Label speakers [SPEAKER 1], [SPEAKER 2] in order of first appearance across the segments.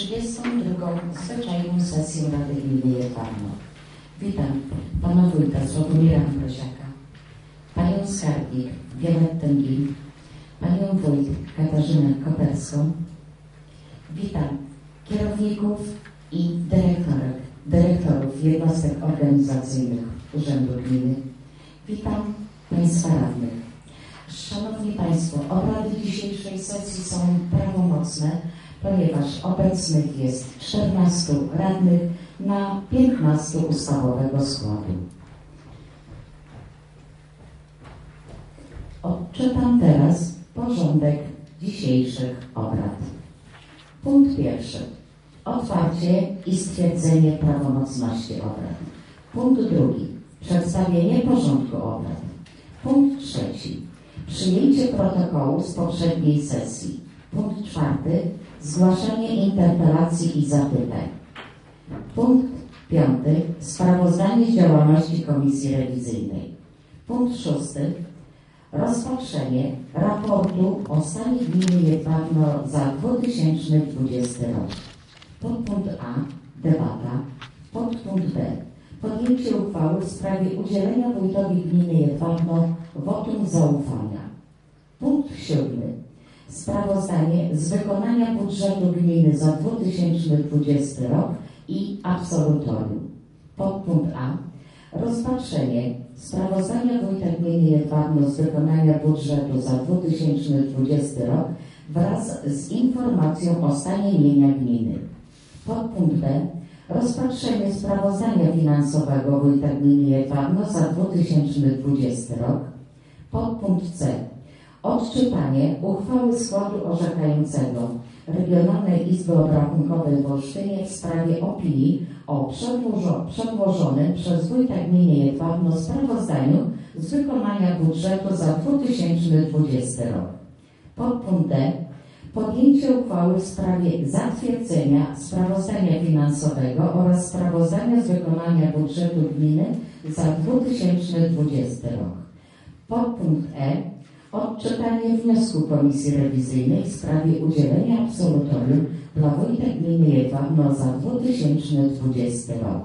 [SPEAKER 1] 32. Zwyczajną sesję Rady Gminy Jedwabno. Witam Pana Wójta Sławomira Ambrosiaka, Panią Skarbnik Violettę Gil, Panią Wójt Katarzynę Koperską. Witam kierowników i dyrektorów jednostek organizacyjnych Urzędu Gminy. Witam Państwa radnych. Szanowni Państwo, obrady dzisiejszej sesji są prawomocne, ponieważ obecnych jest 14 radnych na 15 ustawowego składu. Odczytam teraz porządek dzisiejszych obrad. Punkt pierwszy. Otwarcie i stwierdzenie prawomocności obrad. Punkt drugi. Przedstawienie porządku obrad. Punkt trzeci. Przyjęcie protokołu z poprzedniej sesji. Punkt czwarty. Zgłaszanie interpelacji i zapytań. Punkt piąty. Sprawozdanie z działalności Komisji Rewizyjnej. Punkt szósty. Rozpatrzenie raportu o stanie gminy Jedwabno za 2020 rok. Podpunkt A. Debata. Podpunkt B. Podjęcie uchwały w sprawie udzielenia wójtowi gminy Jedwabno wotum zaufania. Punkt 7. Sprawozdanie z wykonania budżetu gminy za 2020 rok i absolutorium. Podpunkt A. Rozpatrzenie sprawozdania wójta gminy Jedwabno z wykonania budżetu za 2020 rok wraz z informacją o stanie mienia gminy. Podpunkt B. Rozpatrzenie sprawozdania finansowego wójta gminy Jedwabno za 2020 rok. Podpunkt C. Odczytanie uchwały składu orzekającego Regionalnej Izby Obrachunkowej w Olsztynie w sprawie opinii o przedłożonym przez wójta gminy Jedwabno sprawozdaniu z wykonania budżetu za 2020 rok. Podpunkt D. Podjęcie uchwały w sprawie zatwierdzenia sprawozdania finansowego oraz sprawozdania z wykonania budżetu gminy za 2020 rok. Podpunkt E. Odczytanie wniosku Komisji Rewizyjnej w sprawie udzielenia absolutorium dla wójta gminy Jedwabno za 2020 rok.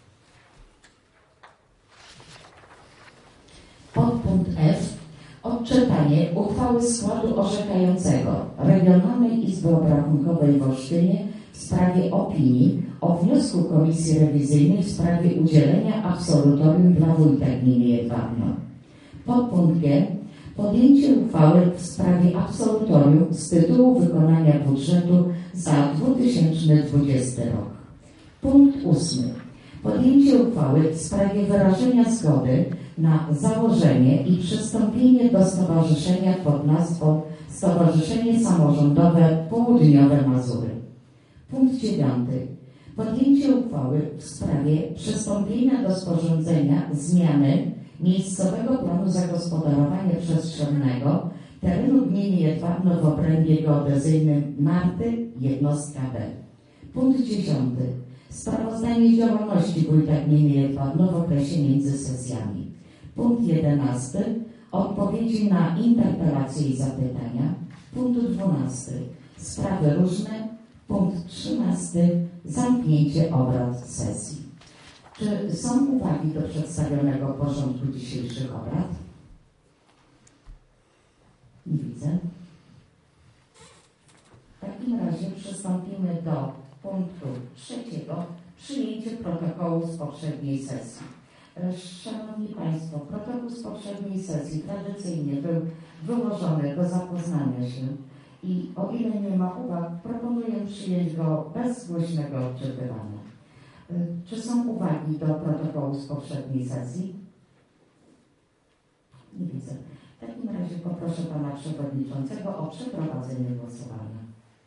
[SPEAKER 1] Podpunkt F. Odczytanie uchwały składu orzekającego Regionalnej Izby Obrachunkowej w Olsztynie w sprawie opinii o wniosku Komisji Rewizyjnej w sprawie udzielenia absolutorium dla wójta gminy Jedwabno. Podpunkt G. Podjęcie uchwały w sprawie absolutorium z tytułu wykonania budżetu za 2020 rok. Punkt 8. Podjęcie uchwały w sprawie wyrażenia zgody na założenie i przystąpienie do stowarzyszenia pod nazwą Stowarzyszenie Samorządowe Południowe Mazury. Punkt 9. Podjęcie uchwały w sprawie przystąpienia do sporządzenia zmiany miejscowego planu zagospodarowania przestrzennego terenu gminy Jedwabno w obrębie geodezyjnym Narty, jednostka B. Punkt 10. Sprawozdanie z działalności wójta gminy Jedwabno w okresie między sesjami. Punkt 11. Odpowiedzi na interpelacje i zapytania. Punkt 12. Sprawy różne. Punkt 13. Zamknięcie obrad sesji. Czy są uwagi do przedstawionego porządku dzisiejszych obrad? Nie widzę. W takim razie przystąpimy do punktu 3. Przyjęcie protokołu z poprzedniej sesji. Szanowni Państwo, protokół z poprzedniej sesji tradycyjnie był wyłożony do zapoznania się i o ile nie ma uwag, proponuję przyjąć go bez głośnego odczytywania. Czy są uwagi do protokołu z poprzedniej sesji? Nie widzę. W takim razie poproszę Pana Przewodniczącego o przeprowadzenie głosowania.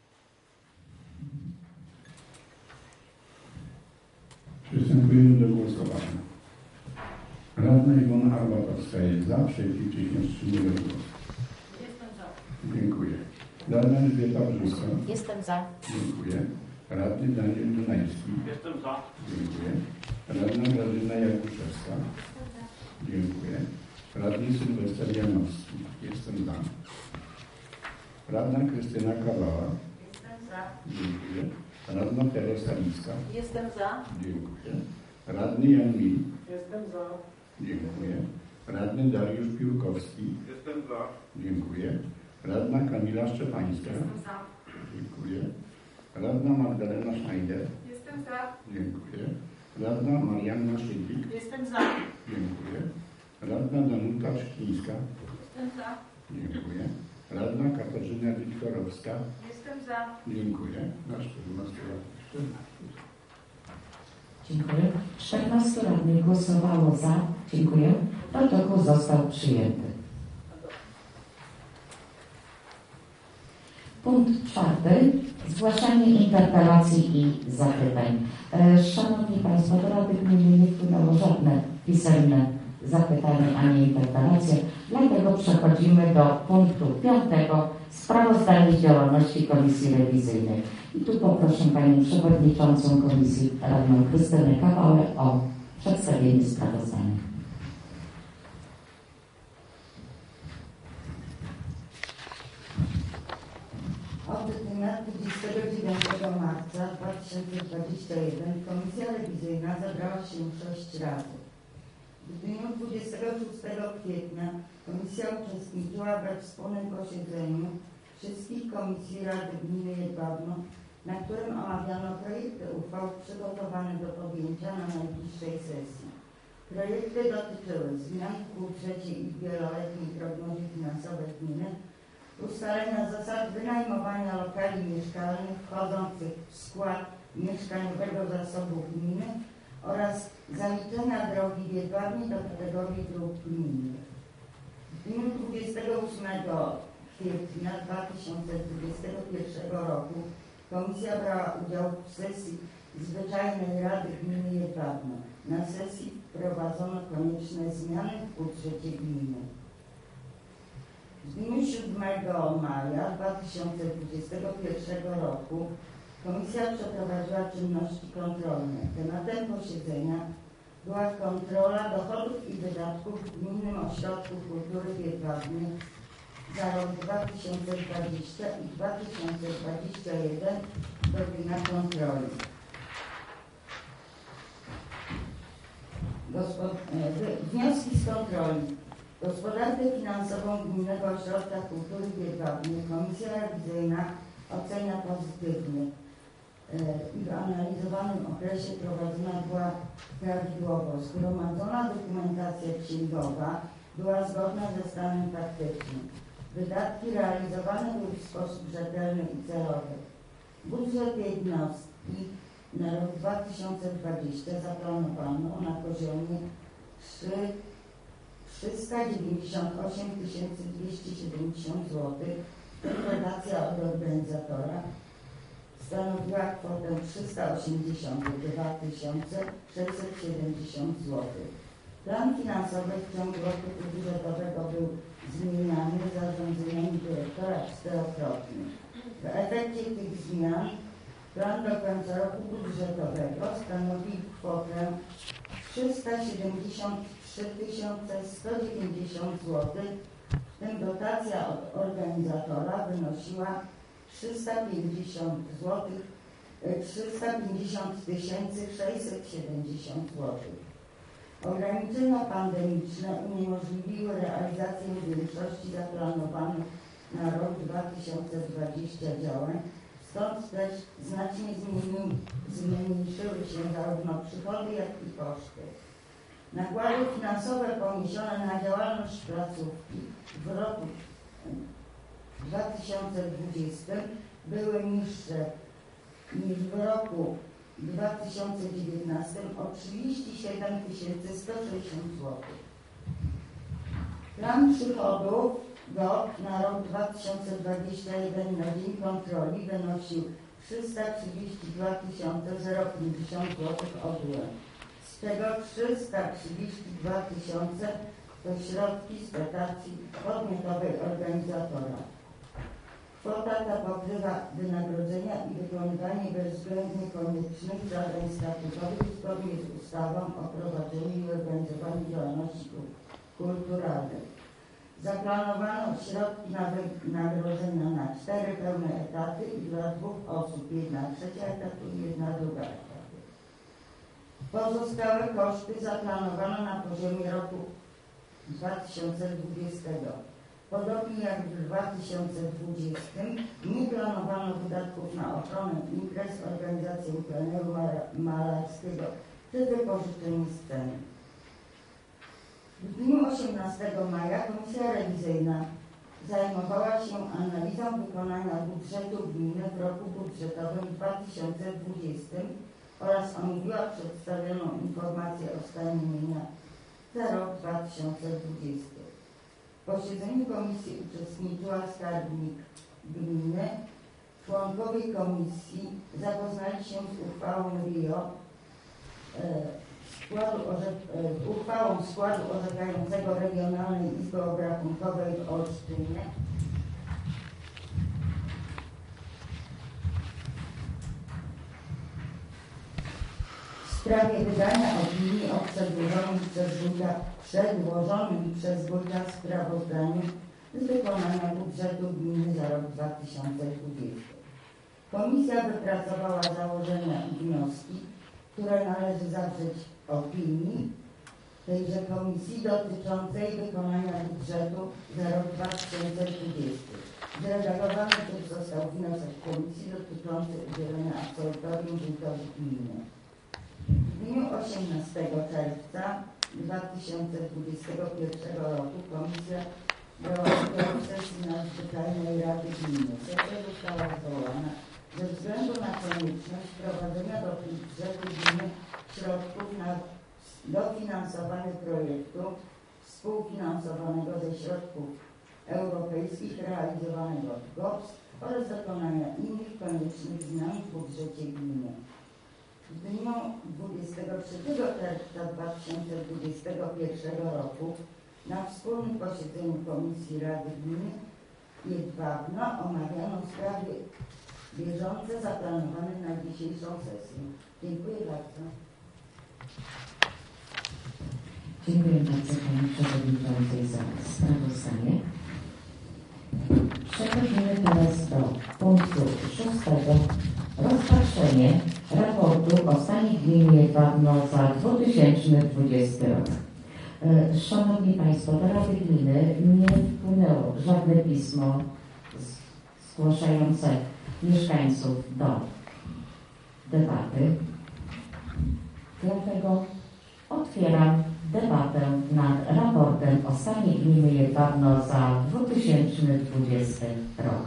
[SPEAKER 2] Przystępujemy do głosowania. Radna Iwona Arbatowska jest za, przeciw, nie wstrzymuje głosu.
[SPEAKER 3] Jestem za.
[SPEAKER 2] Dziękuję. Radna Elżbieta Brzuska.
[SPEAKER 3] Jestem za.
[SPEAKER 2] Dziękuję. Radny Daniel Dunajski.
[SPEAKER 4] Jestem za.
[SPEAKER 2] Dziękuję. Radna Grażyna Jakuszewska. Dziękuję. Radny Sylwester Janowski. Jestem za. Radna Krystyna Kawała.
[SPEAKER 3] Jestem za.
[SPEAKER 2] Dziękuję. Radna Teresa Licka.
[SPEAKER 3] Jestem za.
[SPEAKER 2] Dziękuję. Radny Jan Mil.
[SPEAKER 3] Jestem za.
[SPEAKER 2] Dziękuję. Radny Dariusz Piłkowski.
[SPEAKER 4] Jestem za.
[SPEAKER 2] Dziękuję. Radna Kamila Szczepańska.
[SPEAKER 3] Jestem za.
[SPEAKER 2] Dziękuję. Radna Magdalena Schneider.
[SPEAKER 3] Jestem za.
[SPEAKER 2] Dziękuję. Radna Marianna Szydlik.
[SPEAKER 3] Jestem za.
[SPEAKER 2] Dziękuję. Radna Danuta Szkińska.
[SPEAKER 3] Jestem za.
[SPEAKER 2] Dziękuję. Radna Katarzyna Witkorowska.
[SPEAKER 3] Jestem za.
[SPEAKER 2] Dziękuję. Na 14 lat. 14.
[SPEAKER 1] Dziękuję. 14 radnych głosowało za. Dziękuję. Protokół został przyjęty. Punkt 4. Zgłaszanie interpelacji i zapytań. Szanowni Państwo, do Rady Gminy nie wpłynęło żadne pisemne zapytanie ani interpelacje, dlatego przechodzimy do punktu 5. Sprawozdanie z działalności Komisji Rewizyjnej. I tu poproszę Panią Przewodniczącą Komisji, Radną Krystynę Kawałę, o przedstawienie sprawozdania.
[SPEAKER 5] Od dnia 29 marca 2021 Komisja Rewizyjna zebrała się 6 razy. W dniu 26 kwietnia Komisja uczestniczyła we wspólnym posiedzeniu wszystkich komisji Rady Gminy Jedwabno, na którym omawiano projekty uchwał przygotowane do podjęcia na najbliższej sesji. Projekty dotyczyły zmian w budżecie i wieloletniej prognozie finansowej gminy, ustalenia zasad wynajmowania lokali mieszkalnych wchodzących w skład mieszkaniowego zasobu gminy oraz zaliczenia drogi w Jedwabnie do kategorii dróg gminnych. W dniu 28 kwietnia 2021 roku Komisja brała udział w sesji Zwyczajnej Rady Gminy Jedwabno. Na sesji wprowadzono konieczne zmiany w budżecie gminy. W dniu 7 maja 2021 roku Komisja przeprowadziła czynności kontrolne. Tematem posiedzenia była kontrola dochodów i wydatków w Gminnym Ośrodku Kultury w Jedwabnie za rok 2020 i 2021, godzina kontroli. Wnioski z kontroli. Gospodarkę finansową Gminnego Ośrodka Kultury w Jedwabnie Komisja Rewizyjna ocenia pozytywnie. I w analizowanym okresie prowadzona była prawidłowo. Zgromadzona dokumentacja księgowa była zgodna ze stanem faktycznym. Wydatki realizowane były w sposób rzetelny i celowy. Budżet jednostki na rok 2020 zaplanowano na poziomie 398 270 zł. Dotacja od organizatora stanowiła kwotę 382 670 zł. Plan finansowy w ciągu roku budżetowego był zmieniany zarządzeniami dyrektora 4-krotnie. W efekcie tych zmian plan do końca roku budżetowego stanowi kwotę 373 190 zł, w tym dotacja od organizatora wynosiła 350 670 zł. Ograniczenia pandemiczne uniemożliwiły realizację większości zaplanowanych na rok 2020 działań, stąd też znacznie zmniejszyły się zarówno przychody, jak i koszty. Nakłady finansowe poniesione na działalność placówki w roku 2020 były niższe niż w roku 2019 o 37 160 zł. Plan przychodów GOP na rok 2021 na dzień kontroli wynosił 332 050 zł ogółem. Z czego 332 000 to środki z dotacji podmiotowej organizatora. Kwota ta pokrywa wynagrodzenia i wykonywanie bezwzględnie koniecznych zadań statutowych zgodnie z ustawą o prowadzeniu i organizowaniu działalności kulturalnej. Zaplanowano środki na wynagrodzenia na 4 pełne etaty i dla 2 osób, 1/3 etatu i 1/2 etatu. Pozostałe koszty zaplanowano na poziomie roku 2020. Podobnie jak w 2020 nie planowano wydatków na ochronę imprez, organizację pleneru malarskiego czy wypożyczenie sceny. W dniu 18 maja Komisja Rewizyjna zajmowała się analizą wykonania budżetu gminy w roku budżetowym 2020 oraz omówiła przedstawioną informację o stanie mienia za rok 2020. W posiedzeniu komisji uczestniczyła skarbnik gminy. Członkowie komisji zapoznali się z uchwałą RIO, uchwałą składu orzekającego Regionalnej Izby Obrachunkowej w Olsztynie w sprawie wydania opinii o przedłożonym przez wójta sprawozdaniu z wykonania budżetu gminy za rok 2020. Komisja wypracowała założenia i wnioski, które należy zawrzeć opinii tejże komisji dotyczącej wykonania budżetu za rok 2020. Zredagowany też został wniosek komisji dotyczący udzielenia absolutorium wójtowi gminy. W dniu 18 czerwca 2021 roku komisja brała udział w sesji nadzwyczajnej Rady Gminy. Sesja została zwołana ze względu na konieczność wprowadzenia do budżetu gminy środków na dofinansowanie projektu współfinansowanego ze środków europejskich realizowanego w GOPS oraz dokonania innych koniecznych zmian w budżecie gminy. W dniu 23 czerwca 2021 roku na wspólnym posiedzeniu Komisji Rady Gminy Jedwabna omawiano sprawy bieżące zaplanowane na dzisiejszą sesję. Dziękuję bardzo.
[SPEAKER 1] Dziękuję bardzo Pani Przewodniczącej za sprawozdanie. Przechodzimy teraz do punktu 6. Rozpatrzenie raportu o stanie gminy Jedwabno za 2020 rok. Szanowni Państwo, do Rady Gminy nie wpłynęło żadne pismo zgłaszające mieszkańców do debaty. Dlatego otwieram debatę nad raportem o stanie gminy Jedwabno za 2020 rok.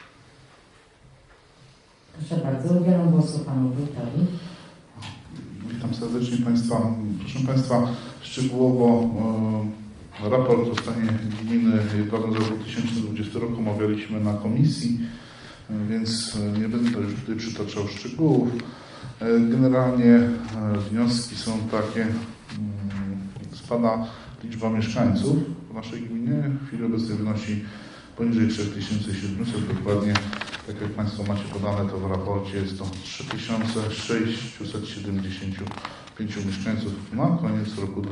[SPEAKER 1] Proszę bardzo, udzielam głosu Panu Wójtowi.
[SPEAKER 4] Witam serdecznie Państwa. Proszę Państwa, szczegółowo raport o stanie gminy Jedwabno za 2020 rok omawialiśmy na komisji, więc nie będę już tutaj przytaczał szczegółów. Generalnie wnioski są takie, spada liczba mieszkańców w naszej gminie. W chwili obecnej wynosi poniżej 3700, dokładnie tak jak Państwo macie podane to w raporcie, jest to 3675 mieszkańców na koniec roku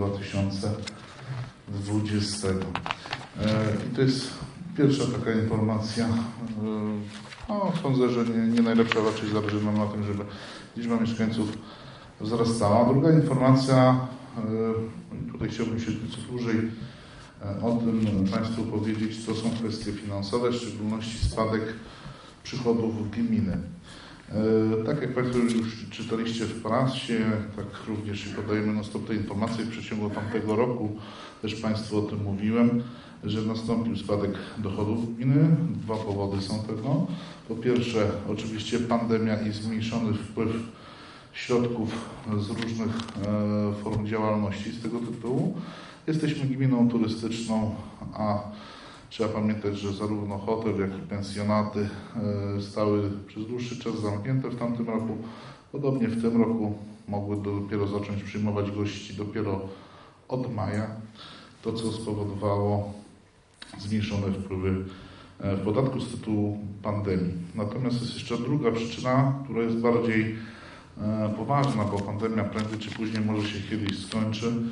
[SPEAKER 4] 2020. I to jest pierwsza taka informacja. Sądzę, że nie najlepsza, raczej zależy nam na tym, żeby liczba mieszkańców wzrastała. Druga informacja, tutaj chciałbym się nieco dłużej o tym Państwu powiedzieć, to są kwestie finansowe, w szczególności spadek przychodów gminy. Tak jak Państwo już czytaliście w prasie, tak również i podajemy non-stop te informacje w przeciągu tamtego roku, też Państwu o tym mówiłem, że nastąpił spadek dochodów gminy. Dwa powody są tego. Po pierwsze, oczywiście pandemia i zmniejszony wpływ środków z różnych form działalności z tego tytułu. Jesteśmy gminą turystyczną, a trzeba pamiętać, że zarówno hotel, jak i pensjonaty stały przez dłuższy czas zamknięte w tamtym roku. Podobnie w tym roku mogły dopiero zacząć przyjmować gości dopiero od maja. To, co spowodowało zmniejszone wpływy w podatku z tytułu pandemii. Natomiast jest jeszcze druga przyczyna, która jest bardziej poważna, bo pandemia prędzej czy później może się kiedyś skończy.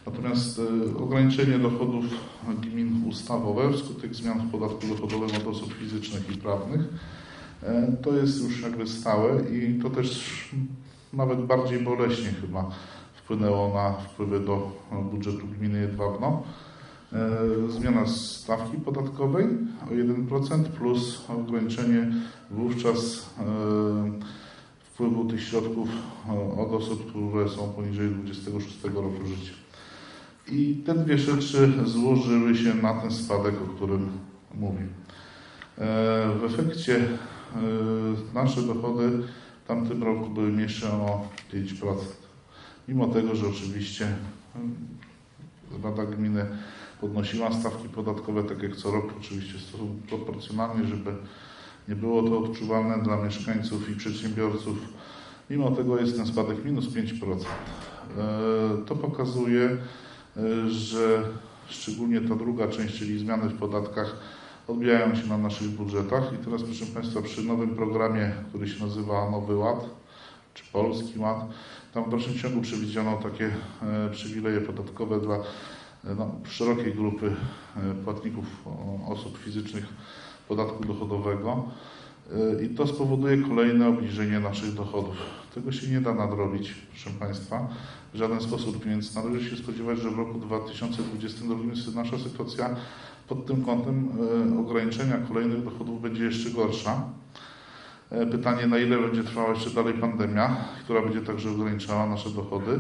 [SPEAKER 4] Natomiast ograniczenie dochodów gmin ustawowe wskutek zmian w podatku dochodowym od osób fizycznych i prawnych to jest już jakby stałe i to też nawet bardziej boleśnie chyba wpłynęło na wpływy do budżetu gminy Jedwabno. Zmiana stawki podatkowej o 1% plus ograniczenie wówczas wpływu tych środków od osób, które są poniżej 26 roku życia. I te dwie rzeczy złożyły się na ten spadek, o którym mówię. W efekcie nasze dochody w tamtym roku były mniejsze o 5%. Mimo tego, że oczywiście Rada Gminy podnosiła stawki podatkowe, tak jak co roku, oczywiście w sposób proporcjonalny, żeby nie było to odczuwalne dla mieszkańców i przedsiębiorców. Mimo tego jest ten spadek minus 5%. To pokazuje, że szczególnie ta druga część, czyli zmiany w podatkach, odbijają się na naszych budżetach. I teraz, proszę Państwa, przy nowym programie, który się nazywa Nowy Ład, czy Polski Ład, tam w dalszym ciągu przewidziano takie przywileje podatkowe dla szerokiej grupy płatników osób fizycznych podatku dochodowego i to spowoduje kolejne obniżenie naszych dochodów. Tego się nie da nadrobić, proszę Państwa, w żaden sposób, więc należy się spodziewać, że w roku 2022 nasza sytuacja pod tym kątem ograniczenia kolejnych dochodów będzie jeszcze gorsza. Pytanie, na ile będzie trwała jeszcze dalej pandemia, która będzie także ograniczała nasze dochody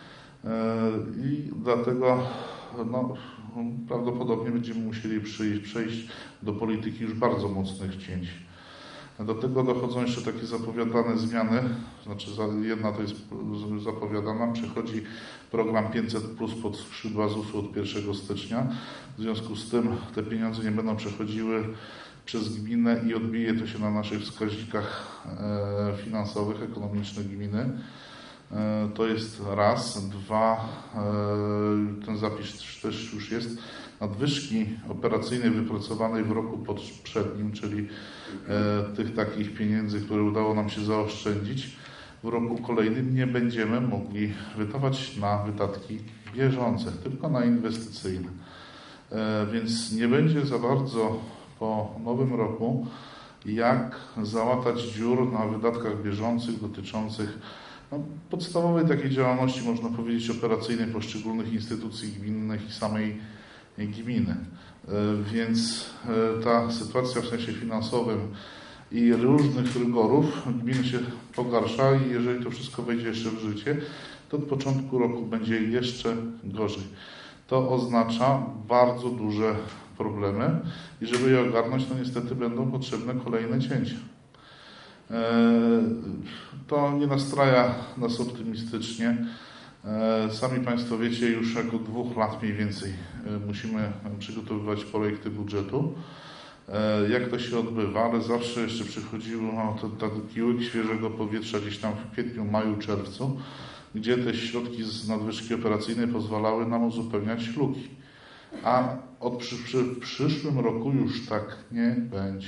[SPEAKER 4] i dlatego prawdopodobnie będziemy musieli przejść do polityki już bardzo mocnych cięć. Do tego dochodzą jeszcze takie zapowiadane zmiany, znaczy jedna to jest zapowiadana, przechodzi program 500+ pod skrzydła ZUS-u od 1 stycznia. W związku z tym te pieniądze nie będą przechodziły przez gminę i odbije to się na naszych wskaźnikach finansowych, ekonomicznych gminy. To jest raz. Dwa, ten zapis też już jest, nadwyżki operacyjnej wypracowanej w roku poprzednim, czyli tych takich pieniędzy, które udało nam się zaoszczędzić, w roku kolejnym nie będziemy mogli wydawać na wydatki bieżące, tylko na inwestycyjne. Więc nie będzie za bardzo po nowym roku jak załatać dziur na wydatkach bieżących dotyczących podstawowej takiej działalności, można powiedzieć, operacyjnej poszczególnych instytucji gminnych i samej gminy. Więc ta sytuacja w sensie finansowym i różnych rygorów gminy się pogarsza i jeżeli to wszystko wejdzie jeszcze w życie, to od początku roku będzie jeszcze gorzej. To oznacza bardzo duże problemy i żeby je ogarnąć, to niestety będą potrzebne kolejne cięcia. To nie nastraja nas optymistycznie. Sami Państwo wiecie, już jako 2 lat mniej więcej musimy przygotowywać projekty budżetu. Jak to się odbywa, ale zawsze jeszcze przychodził taki łyk świeżego powietrza gdzieś tam w kwietniu, maju, czerwcu, gdzie te środki z nadwyżki operacyjnej pozwalały nam uzupełniać luki. A w przyszłym roku już tak nie będzie.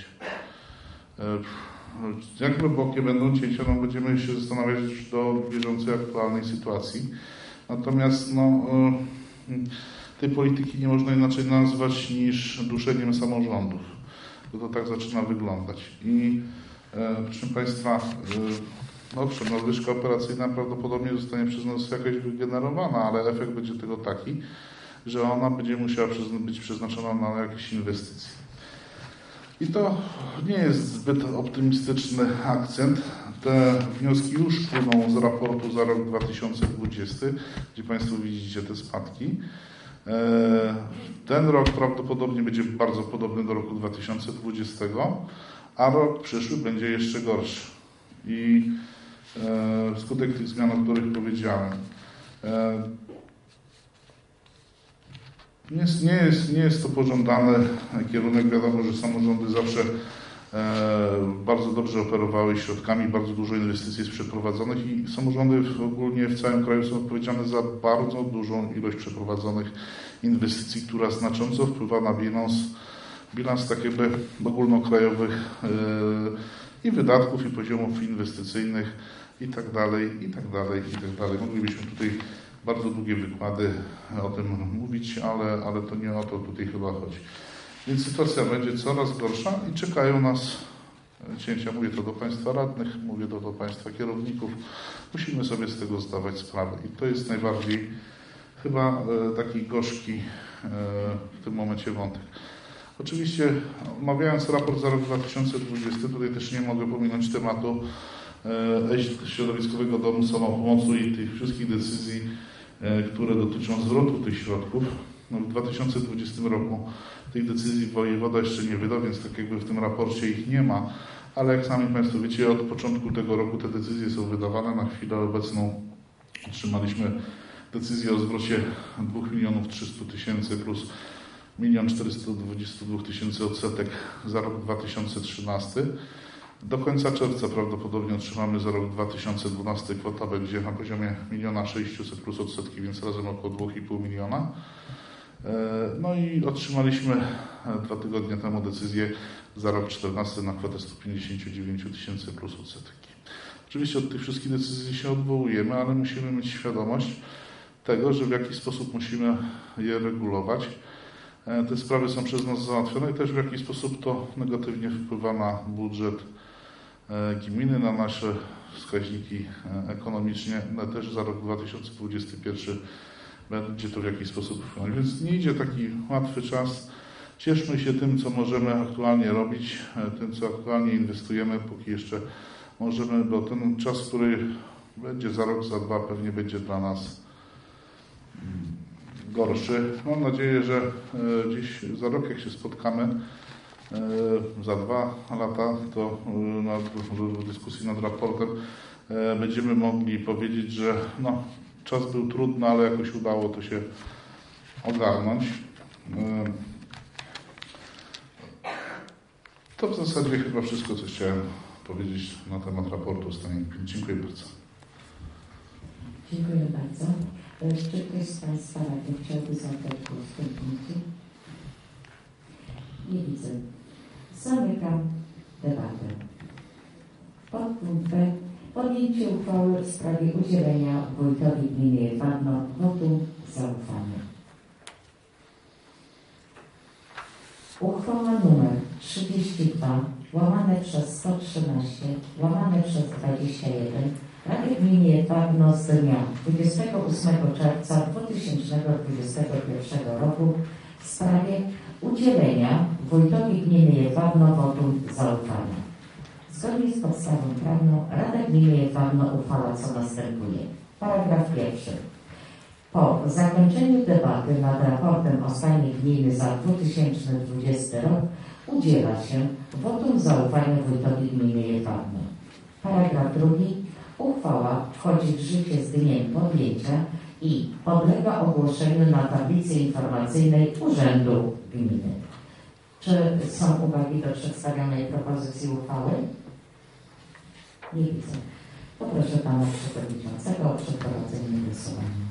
[SPEAKER 4] Jak głębokie będą cięcia, będziemy się zastanawiać do bieżącej, aktualnej sytuacji. Natomiast tej polityki nie można inaczej nazwać niż duszeniem samorządów. To tak zaczyna wyglądać. I proszę Państwa, nadwyżka operacyjna prawdopodobnie zostanie przez nas jakoś wygenerowana, ale efekt będzie tego taki, że ona będzie musiała być przeznaczona na jakieś inwestycje. I to nie jest zbyt optymistyczny akcent. Te wnioski już płyną z raportu za rok 2020, gdzie Państwo widzicie te spadki. Ten rok prawdopodobnie będzie bardzo podobny do roku 2020, a rok przyszły będzie jeszcze gorszy. I wskutek tych zmian, o których powiedziałem. Nie jest to pożądany kierunek. Wiadomo, że samorządy zawsze bardzo dobrze operowały środkami, bardzo dużo inwestycji jest przeprowadzonych i samorządy ogólnie w całym kraju są odpowiedzialne za bardzo dużą ilość przeprowadzonych inwestycji, która znacząco wpływa na bilans tak jakby ogólnokrajowych i wydatków, i poziomów inwestycyjnych i tak dalej, i tak dalej, i tak dalej. Moglibyśmy tutaj bardzo długie wykłady o tym mówić, ale to nie o to tutaj chyba chodzi. Więc sytuacja będzie coraz gorsza i czekają nas cięcia. Mówię to do Państwa radnych, mówię to do Państwa kierowników. Musimy sobie z tego zdawać sprawę. I to jest najbardziej chyba taki gorzki w tym momencie wątek. Oczywiście omawiając raport za rok 2020, tutaj też nie mogę pominąć tematu Środowiskowego Domu Samopomocy i tych wszystkich decyzji, które dotyczą zwrotu tych środków. No, w 2020 roku tych decyzji wojewoda jeszcze nie wydał, więc tak jakby w tym raporcie ich nie ma, ale jak sami Państwo wiecie, od początku tego roku te decyzje są wydawane. Na chwilę obecną otrzymaliśmy decyzję o zwrocie 2 300 000 plus 1 422 000 odsetek za rok 2013. Do końca czerwca prawdopodobnie otrzymamy za rok 2012. Kwota będzie na poziomie 1 600 000 plus odsetki, więc razem około 2,5 miliona. No i otrzymaliśmy 2 tygodnie temu decyzję za rok 2014 na kwotę 159 000 plus odsetki. Oczywiście od tych wszystkich decyzji się odwołujemy, ale musimy mieć świadomość tego, że w jakiś sposób musimy je regulować. Te sprawy są przez nas załatwione i też w jakiś sposób to negatywnie wpływa na budżet gminy, na nasze wskaźniki ekonomiczne, też za rok 2021 będzie to w jakiś sposób wpłynąć. Więc nie idzie taki łatwy czas. Cieszmy się tym, co możemy aktualnie robić, tym, co aktualnie inwestujemy, póki jeszcze możemy, bo ten czas, który będzie za rok, za dwa, pewnie będzie dla nas gorszy. Mam nadzieję, że dziś za rok, jak się spotkamy, za 2 lata, to w dyskusji nad raportem będziemy mogli powiedzieć, że no, czas był trudny, ale jakoś udało to się ogarnąć. To w zasadzie chyba wszystko, co chciałem powiedzieć na temat raportu o stanie gminy. Dziękuję bardzo.
[SPEAKER 1] Dziękuję bardzo. Czy ktoś z Państwa radnych chciałby zabrać głos w tym punkcie? Nie widzę. Zamykam debatę. Podpunkt B. Podjęcie uchwały w sprawie udzielenia wójtowi gminy Jedwabno wotum zaufania. Uchwała nr 32 /113/21 Rady Gminy Jedwabno z dnia 28 czerwca 2021 roku w sprawie udzielenia wójtowi gminy Jedwabno wotum zaufania. Zgodnie z podstawą prawną Rada Gminy Jedwabno uchwala, co następuje. Paragraf 1. Po zakończeniu debaty nad raportem o stanie gminy za 2020 rok udziela się wotum zaufania wójtowi gminy Jedwabno. Paragraf 2. Uchwała wchodzi w życie z dniem podjęcia i podlega ogłoszeniu na tablicy informacyjnej Urzędu Gminy. Czy są uwagi do przedstawionej propozycji uchwały? Nie widzę. Poproszę Pana Przewodniczącego o przeprowadzenie głosowania.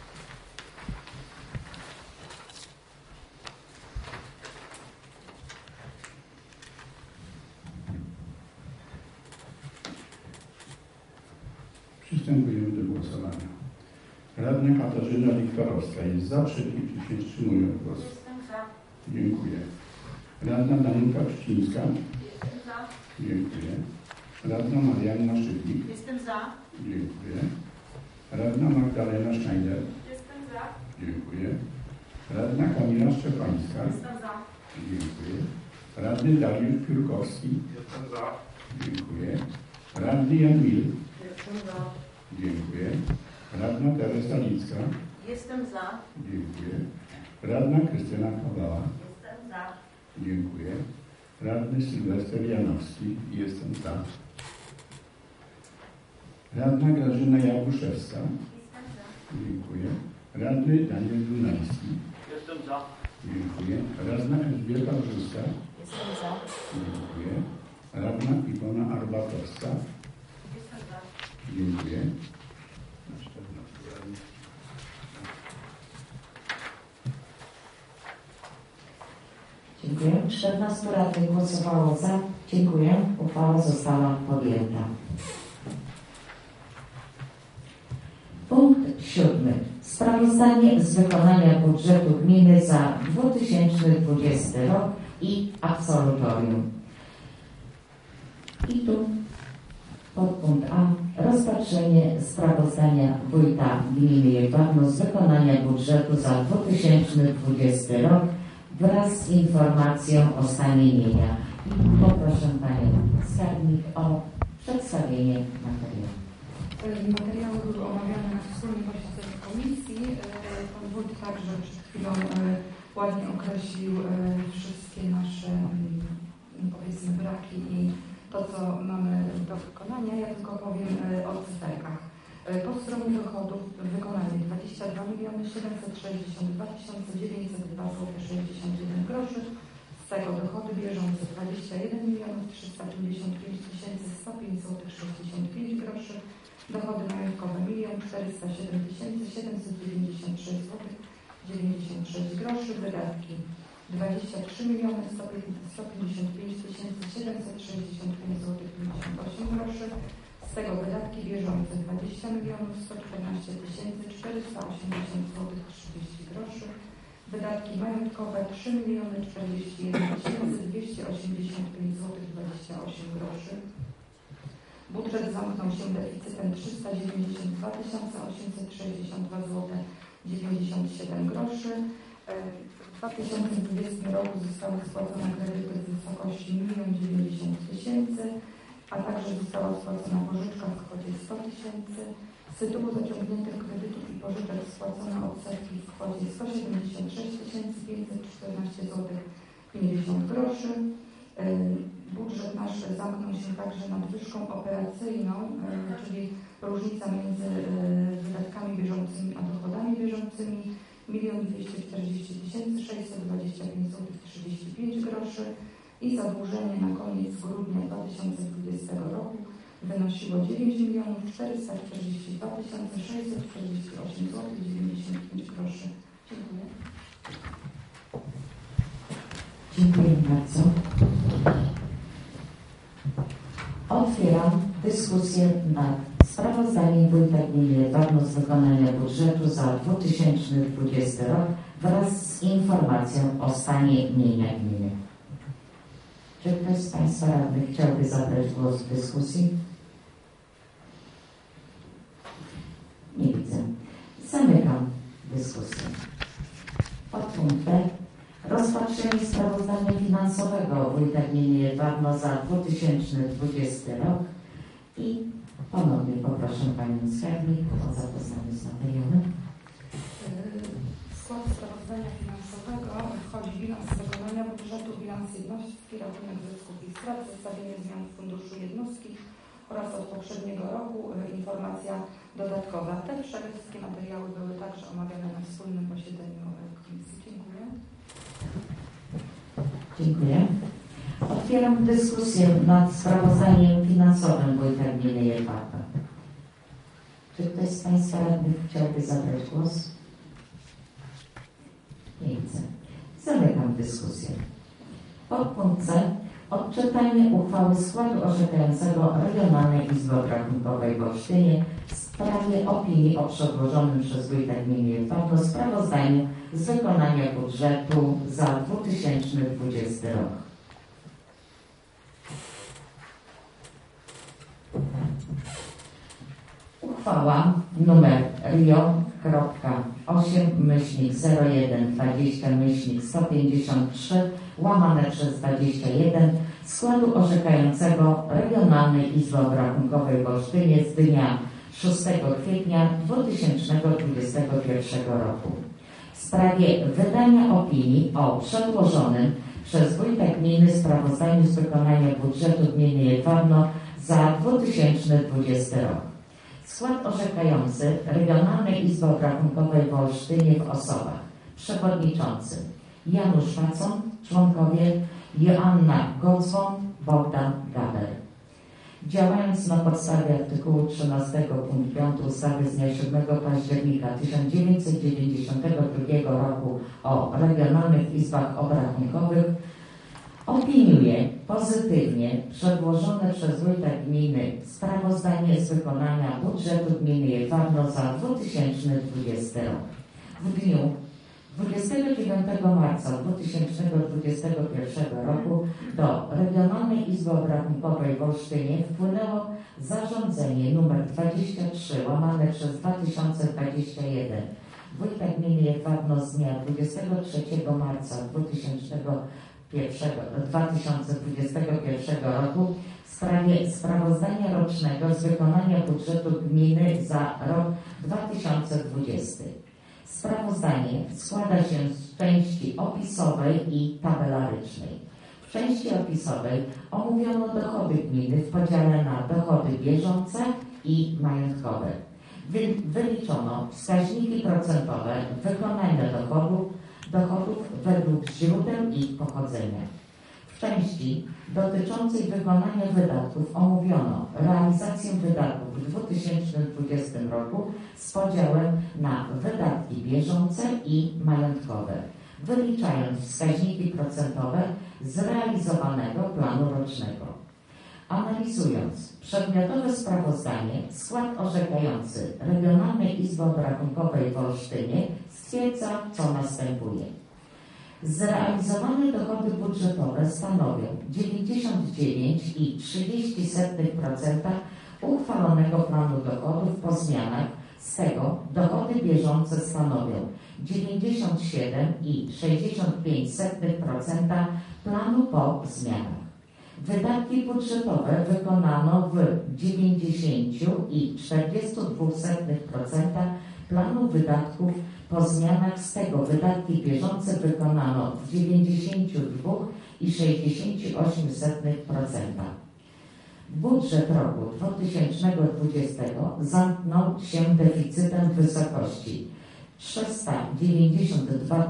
[SPEAKER 2] Przystępujemy do głosowania. Radna Katarzyna Wiktorowska jest za, przeciw, czy się wstrzymuje od głosu?
[SPEAKER 3] Jestem za.
[SPEAKER 2] Dziękuję. Radna Danuta Pszczyńska?
[SPEAKER 3] Jestem za.
[SPEAKER 2] Dziękuję. Radna Marianna Szybnik?
[SPEAKER 3] Jestem za.
[SPEAKER 2] Dziękuję. Radna Magdalena Schneider?
[SPEAKER 3] Jestem za.
[SPEAKER 2] Dziękuję. Radna Kamila Szczepańska?
[SPEAKER 3] Jestem za.
[SPEAKER 2] Dziękuję. Radny Dariusz Piórkowski?
[SPEAKER 4] Jestem za.
[SPEAKER 2] Dziękuję. Radny Jan Mil?
[SPEAKER 3] Jestem za.
[SPEAKER 2] Dziękuję. Radna Teresa Licka?
[SPEAKER 3] Jestem za.
[SPEAKER 2] Dziękuję. Radna Krystyna Kowała?
[SPEAKER 3] Jestem za.
[SPEAKER 2] Dziękuję. Radny Sylwester Janowski? Jestem za. Radna Grażyna Jakuszewska?
[SPEAKER 3] Jestem za.
[SPEAKER 2] Dziękuję. Radny Daniel Dunajski?
[SPEAKER 3] Jestem za.
[SPEAKER 2] Dziękuję. Radna Elżbieta Brzuska?
[SPEAKER 3] Jestem za.
[SPEAKER 2] Dziękuję. Radna Iwona Arbatowska?
[SPEAKER 3] Jestem za.
[SPEAKER 2] Dziękuję.
[SPEAKER 1] Dziękuję. 14 radnych głosowało za. Dziękuję. Uchwała została podjęta. Punkt 7. Sprawozdanie z wykonania budżetu gminy za 2020 rok i absolutorium. I tu podpunkt A. Rozpatrzenie sprawozdania wójta gminy Jedwabno z wykonania budżetu za 2020 rok wraz z informacją o stanie mienia. I poproszę Panią Skarbnik o przedstawienie materiału.
[SPEAKER 6] Materiały były omawiane na wspólnym posiedzeniu komisji. Pan wójt także przed chwilą ładnie określił wszystkie nasze, powiedzmy, braki i to, co mamy do wykonania. Ja tylko powiem o cyferkach. Po stronie dochodów wykonali 22 762 902,61 groszy. Z tego dochody bieżące 21 355 105,65 groszy. Dochody majątkowe 1 407 796,96 groszy. Wydatki 23 155 765,58 groszy. Z tego wydatki bieżące 20 114 480,30 groszy. Wydatki majątkowe 3 041 285,28 groszy. Budżet zamknął się deficytem 392 862,97 groszy. W 2020 roku zostały spłacone kredyty w wysokości 1 090 000, a także została spłacona pożyczka w kwocie 100 000. Z tytułu zaciągniętych kredytów i pożyczek spłacono odsetki w kwocie 176 514,50 groszy. Budżet nasz zamknął się także nadwyżką operacyjną, czyli różnica między wydatkami bieżącymi a dochodami bieżącymi 1 240 625,35 groszy i zadłużenie na koniec grudnia 2020 roku wynosiło 9 442 648,95 groszy. Dziękuję.
[SPEAKER 1] Dziękuję bardzo. Otwieram dyskusję nad sprawozdaniem wójta gminy Jedwabno z wykonania budżetu za 2020 rok wraz z informacją o stanie mienia gminy. Czy ktoś z Państwa radnych chciałby zabrać głos w dyskusji? Nie widzę. Zamykam dyskusję. Podpunkt B. Rozpatrzenie sprawozdania finansowego wójta gminy Jedwabno za 2020 rok i ponownie poproszę Panią Skarbnik o zapoznanie z materiałem.
[SPEAKER 6] W skład sprawozdania finansowego wchodzi bilans wykonania budżetu, bilans jednostki, rachunek zysków i strat, zestawienie zmian w funduszu jednostki oraz od poprzedniego roku informacja dodatkowa. Te wszystkie materiały były także omawiane na wspólnym posiedzeniu komisji. Dziękuję.
[SPEAKER 1] Dziękuję. Otwieram dyskusję nad sprawozdaniem finansowym wójta gminy Jedwabno. Czy ktoś z Państwa radnych chciałby zabrać głos? Nie widzę. Zamykam dyskusję. Podpunkt C. Odczytanie uchwały składu orzekającego Regionalnej Izby Obrachunkowej w Olsztynie w sprawie opinii o przedłożonym przez wójta gminy Jedwabno sprawozdaniu z wykonania budżetu za 2020 rok. Uchwała nr RIO.8-0120-153/21 składu orzekającego Regionalnej Izby Obrachunkowej w Olsztynie z dnia 6 kwietnia 2021 roku w sprawie wydania opinii o przedłożonym przez wójta gminy sprawozdaniu z wykonania budżetu gminy Jedwabno za 2020 rok. Skład orzekający Regionalnej Izby Obrachunkowej w Olsztynie w osobach: przewodniczący Janusz Macon, członkowie Joanna Gozwon, Bogdan Gaber. Działając na podstawie artykułu 13 punkt 5 ustawy z dnia 7 października 1992 roku o regionalnych izbach obrachunkowych, opiniuje, pozytywnie przedłożone przez wójta gminy sprawozdanie z wykonania budżetu gminy Jedwabno za 2020 rok. W dniu 29 marca 2021 roku do Regionalnej Izby Obrachunkowej w Olsztynie wpłynęło zarządzenie nr 23/2021 wójta gminy Jedwabno z dnia 23 marca 2021 roku w sprawie sprawozdania rocznego z wykonania budżetu gminy za rok 2020. Sprawozdanie składa się z części opisowej i tabelarycznej. W części opisowej omówiono dochody gminy w podziale na dochody bieżące i majątkowe. Wyliczono wskaźniki procentowe wykonania dochodów według źródeł ich pochodzenia. W części dotyczącej wykonania wydatków omówiono realizację wydatków w 2020 roku z podziałem na wydatki bieżące i majątkowe, wyliczając wskaźniki procentowe zrealizowanego planu rocznego. Analizując przedmiotowe sprawozdanie, skład orzekający Regionalnej Izby Obrachunkowej w Olsztynie stwierdza, co następuje. Zrealizowane dochody budżetowe stanowią 99,30% uchwalonego planu dochodów po zmianach, z tego dochody bieżące stanowią 97,65% planu po zmianach. Wydatki budżetowe wykonano w 90,42% planu wydatków po zmianach, z tego wydatki bieżące wykonano w 92,68%. Budżet roku 2020 zamknął się deficytem w wysokości 392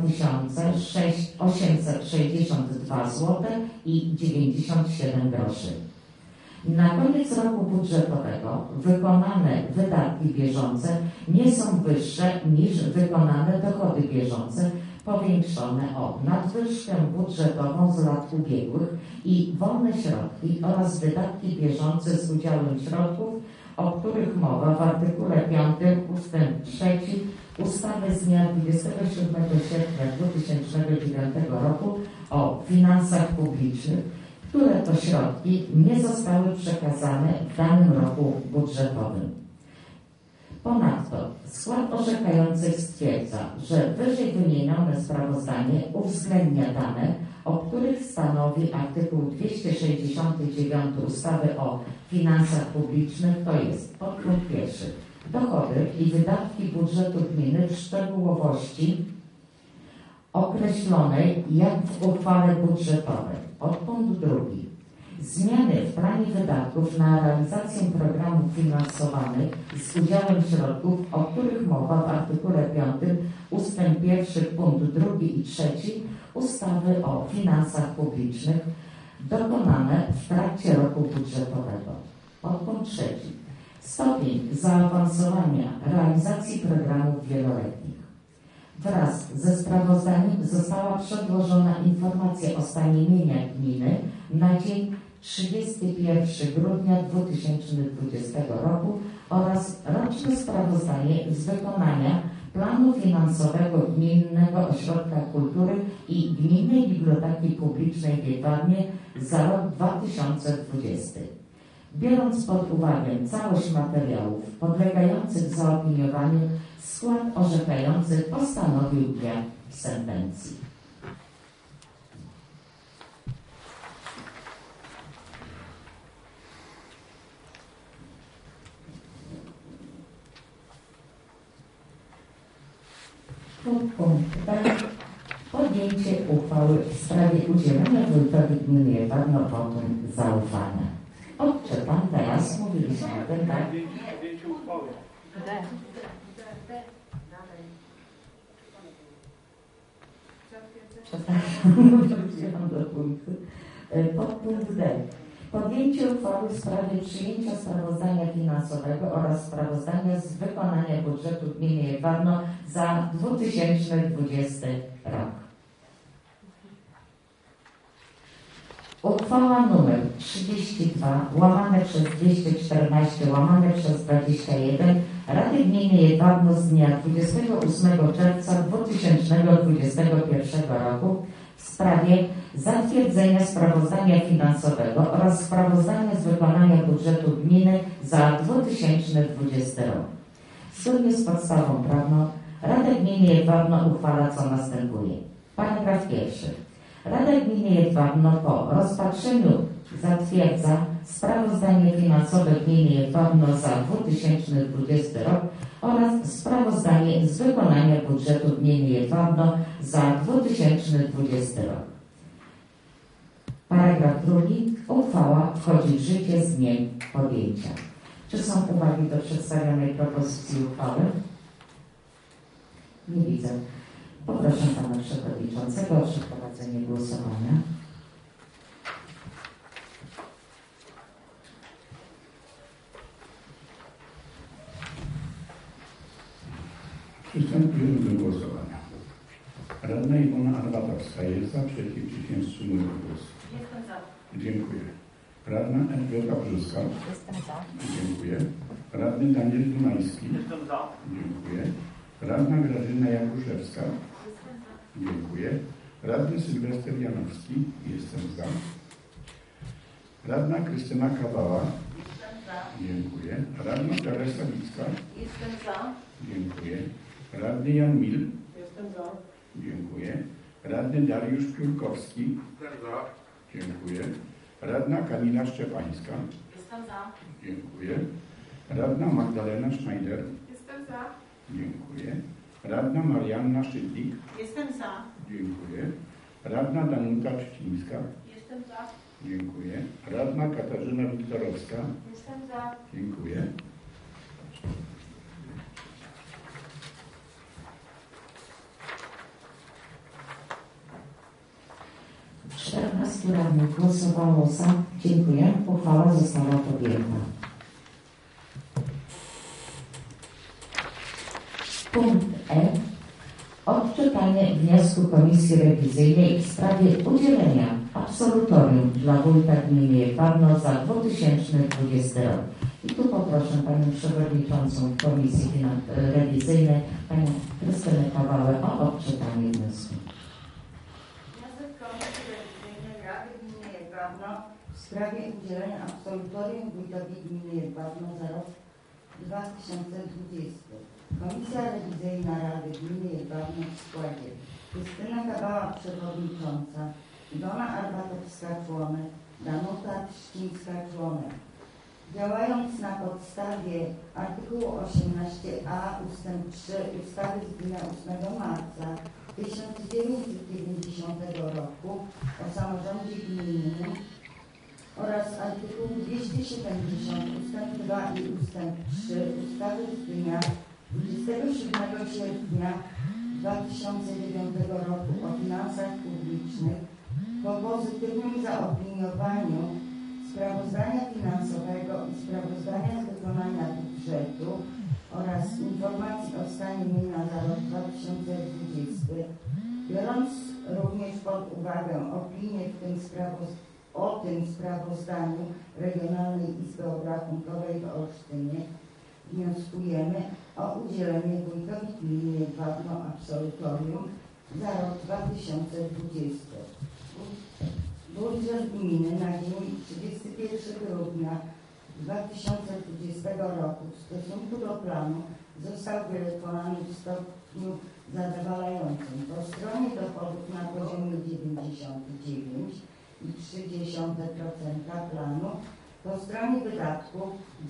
[SPEAKER 1] 862 zł i 97 groszy. Na koniec roku budżetowego wykonane wydatki bieżące nie są wyższe niż wykonane dochody bieżące, powiększone o nadwyżkę budżetową z lat ubiegłych i wolne środki oraz wydatki bieżące z udziałem środków, o których mowa w artykule 5 ustęp 3 ustawy z dnia 27 sierpnia 2009 roku o finansach publicznych, które to środki nie zostały przekazane w danym roku budżetowym. Ponadto skład orzekający stwierdza, że wyżej wymienione sprawozdanie uwzględnia dane, o których stanowi artykuł 269 ustawy o finansach publicznych, to jest podpunkt pierwszy. Dochody i wydatki budżetu gminy w szczegółowości określonej jak w uchwale budżetowej. Podpunkt drugi. Zmiany w planie wydatków na realizację programów finansowanych z udziałem środków, o których mowa w artykule 5 ustęp 1 punkt 2 i 3 ustawy o finansach publicznych dokonane w trakcie roku budżetowego. Podpunkt trzeci. Stopień zaawansowania realizacji programów wieloletnich. Wraz ze sprawozdaniem została przedłożona informacja o stanie mienia gminy na dzień 31 grudnia 2020 roku oraz roczne sprawozdanie z wykonania planu finansowego Gminnego Ośrodka Kultury i Gminnej Biblioteki Publicznej w Jedwabnie za rok 2020. Biorąc pod uwagę całość materiałów podlegających zaopiniowaniu, skład orzekający postanowił brak sentencji. Punkt B. Podjęcie uchwały w sprawie udzielenia wójtowi gminy Jedwabno wotum zaufania. Odczytam teraz, mówiliśmy o tym, tak? Wróciłam do punktu. Podpunkt D. Podjęcie uchwały w sprawie przyjęcia sprawozdania finansowego oraz sprawozdania z wykonania budżetu gminy Jedwabno za 2020 rok. Uchwała nr 32/214/21 Rady Gminy Jedwabno z dnia 28 czerwca 2021 roku w sprawie zatwierdzenia sprawozdania finansowego oraz sprawozdania z wykonania budżetu gminy za 2020 rok. Zgodnie z podstawą prawną Rada Gminy Jedwabno uchwala, co następuje. Paragraf pierwszy. Rada Gminy Jedwabno po rozpatrzeniu zatwierdza sprawozdanie finansowe Gminy Jedwabno za 2020 rok oraz sprawozdanie z wykonania budżetu Gminy Jedwabno za 2020 rok. Paragraf drugi. Uchwała wchodzi w życie z dniem podjęcia. Czy są uwagi do przedstawionej propozycji uchwały? Nie widzę. Poproszę Pana Przewodniczącego o przeprowadzenie głosowania.
[SPEAKER 2] Przystępujemy do głosowania. Radna Iwona Arbatowska jest za, przeciw, czy się wstrzymuje głos?
[SPEAKER 3] Jestem za.
[SPEAKER 2] Dziękuję. Radna Elżbieta Brzyska.
[SPEAKER 3] Jestem za.
[SPEAKER 2] Dziękuję. Radny Daniel Dunajski.
[SPEAKER 3] Jestem za.
[SPEAKER 2] Dziękuję. Radna Grażyna Jakuszewska.
[SPEAKER 3] Jestem za.
[SPEAKER 2] Dziękuję. Radny Sylwester Janowski. Jestem za. Radna Krystyna Kawała.
[SPEAKER 3] Jestem za.
[SPEAKER 2] Dziękuję. Radna Teresa Wicka.
[SPEAKER 3] Jestem za.
[SPEAKER 2] Dziękuję. Radny Jan Mil.
[SPEAKER 3] Jestem za.
[SPEAKER 2] Dziękuję. Radny Dariusz Piórkowski.
[SPEAKER 3] Jestem za.
[SPEAKER 2] Dziękuję. Radna Kamila Szczepańska.
[SPEAKER 3] Jestem za.
[SPEAKER 2] Dziękuję. Radna Magdalena Schneider.
[SPEAKER 3] Jestem za.
[SPEAKER 2] Dziękuję. Radna Marianna Szydlik.
[SPEAKER 3] Jestem za.
[SPEAKER 2] Dziękuję. Radna Danuta Trzcińska.
[SPEAKER 3] Jestem za.
[SPEAKER 2] Dziękuję. Radna Katarzyna Wiktorowska.
[SPEAKER 3] Jestem za.
[SPEAKER 2] Dziękuję.
[SPEAKER 1] Czternastu radnych głosowało za. Dziękuję. Uchwała została podjęta. Punkt E. Odczytanie wniosku Komisji Rewizyjnej w sprawie udzielenia absolutorium dla wójta gminy Jedwabno za 2020 rok. I tu poproszę Panią Przewodniczącą Komisji Rewizyjnej, Panią Krystynę Kawałę, o odczytanie wniosku.
[SPEAKER 5] Wniosek Komisji Rewizyjnej Rady Gminy Jedwabno w sprawie udzielenia absolutorium wójtowi gminy Jedwabno za rok 2020. Komisja Rewizyjna Rady Gminy Jedwabno w składzie Krystyna Kawała przewodnicząca, Iwona Arbatowska członek, Danuta Trzcińska członek. Działając na podstawie artykułu 18a ust. 3 ustawy z dnia 8 marca 1990 roku o samorządzie gminnym oraz artykułu 270 ust. 2 i ust. 3 ustawy z dnia 27 sierpnia 2009 roku o finansach publicznych po pozytywnym zaopiniowaniu sprawozdania finansowego i sprawozdania z wykonania budżetu oraz informacji o stanie mienia za rok 2020, biorąc również pod uwagę opinię o tym sprawozdaniu Regionalnej Izby Obrachunkowej w Olsztynie, wnioskujemy o udzielenie wójtowi gminy Jedwabno absolutorium za rok 2020. Budżet gminy na dzień 31 grudnia 2020 roku w stosunku do planu został wykonany w stopniu zadowalającym. Po stronie dochodów na poziomie 99,3% planu, po stronie wydatków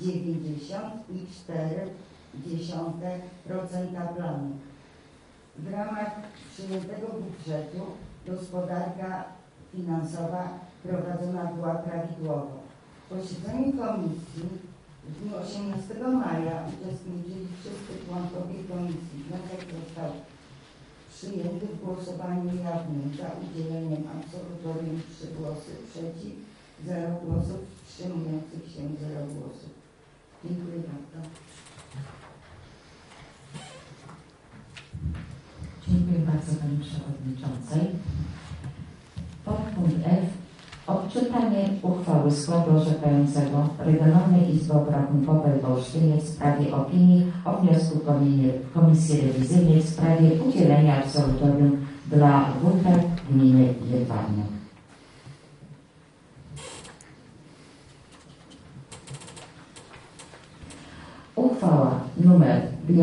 [SPEAKER 5] 90,4% planu. W ramach przyjętego budżetu gospodarka finansowa prowadzona była prawidłowo. W posiedzeniu komisji w dniu 18 maja uczestniczyli wszyscy członkowie komisji. Wniosek został przyjęty w głosowaniu jawnym za udzieleniem absolutorium 3 głosy, przeciw 0 głosów, wstrzymujących się 0 głosów. Dziękuję bardzo.
[SPEAKER 1] Dziękuję bardzo Pani Przewodniczącej. Podpunkt F. Odczytanie uchwały składu orzekającego Regionalnej Izby Obrachunkowej w Olsztynie w sprawie opinii o wniosku Komisji Rewizyjnej w sprawie udzielenia absolutorium dla wójta gminy Jedwabno. Uchwała nr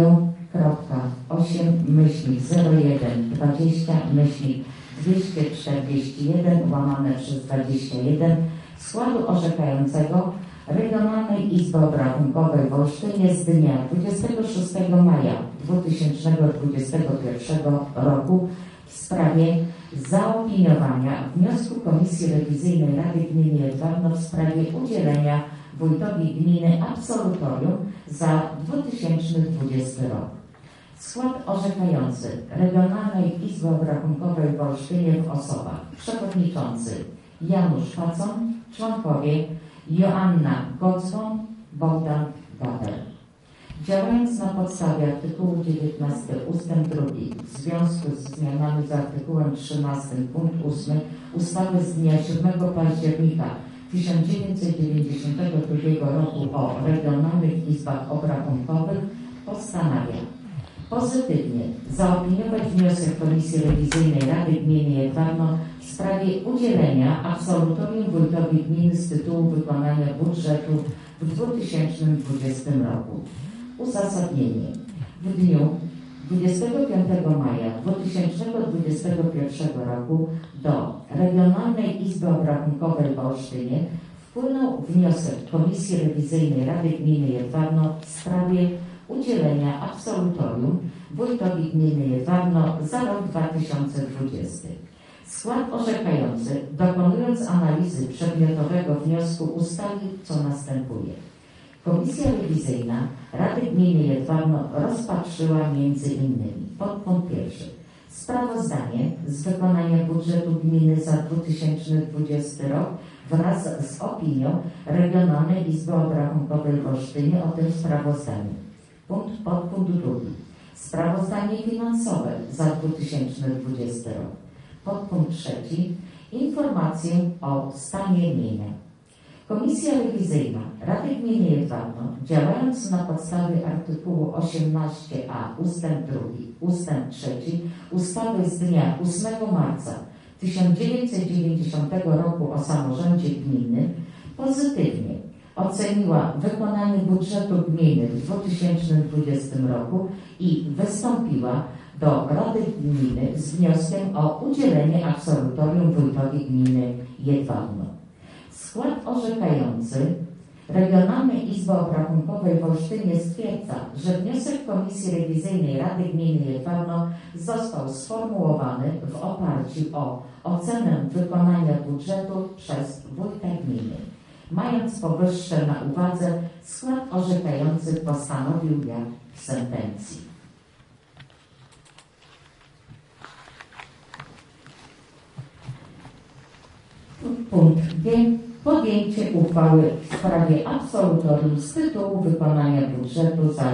[SPEAKER 1] 5.8-01-20-241/21 składu orzekającego Regionalnej Izby Obrachunkowej w Olsztynie z dnia 26 maja 2021 roku w sprawie zaopiniowania wniosku Komisji Rewizyjnej Rady Gminy Jedwabno w sprawie udzielenia wójtowi gminy absolutorium za 2020 rok. Skład orzekający Regionalnej Izby Obrachunkowej w Olsztynie w osobach: przewodniczący Janusz Pacon, członkowie Joanna Gocłon, Bogdan Gaber. Działając na podstawie artykułu 19 ust. 2 w związku z zmianami z artykułem 13 punkt 8 ustawy z dnia 7 października 1992 roku o regionalnych izbach obrachunkowych postanawia pozytywnie zaopiniować wniosek Komisji Rewizyjnej Rady Gminy Jedwabno w sprawie udzielenia absolutorium wójtowi gminy z tytułu wykonania budżetu w 2020 roku. Uzasadnienie. W dniu 25 maja 2021 roku do Regionalnej Izby Obrachunkowej w Olsztynie wpłynął wniosek Komisji Rewizyjnej Rady Gminy Jedwabno w sprawie udzielenia absolutorium wójtowi gminy Jedwabno za rok 2020. Skład orzekający, dokonując analizy przedmiotowego wniosku, ustalił, co następuje. Komisja Rewizyjna Rady Gminy Jedwabno rozpatrzyła m.in. podpunkt 1. Sprawozdanie z wykonania budżetu gminy za 2020 rok wraz z opinią Regionalnej Izby Obrachunkowej w Olsztynie o tym sprawozdaniu. Podpunkt 2. Sprawozdanie finansowe za 2020 rok. Podpunkt 3. Informację o stanie mienia. Komisja Rewizyjna Rady Gminy Jedwabno, działając na podstawie artykułu 18a ust. 2, ust. 3 ustawy z dnia 8 marca 1990 roku o samorządzie gminnym, pozytywnie oceniła wykonanie budżetu gminy w 2020 roku i wystąpiła do Rady Gminy z wnioskiem o udzielenie absolutorium wójtowi gminy Jedwabno. Skład orzekający Regionalnej Izby Obrachunkowej w Olsztynie stwierdza, że wniosek Komisji Rewizyjnej Rady Gminy Jedwabno został sformułowany w oparciu o ocenę wykonania budżetu przez wójta gminy. Mając powyższe na uwadze, skład orzekający postanowił jak w sentencji. Punkt B. Podjęcie uchwały w sprawie absolutorium z tytułu wykonania budżetu za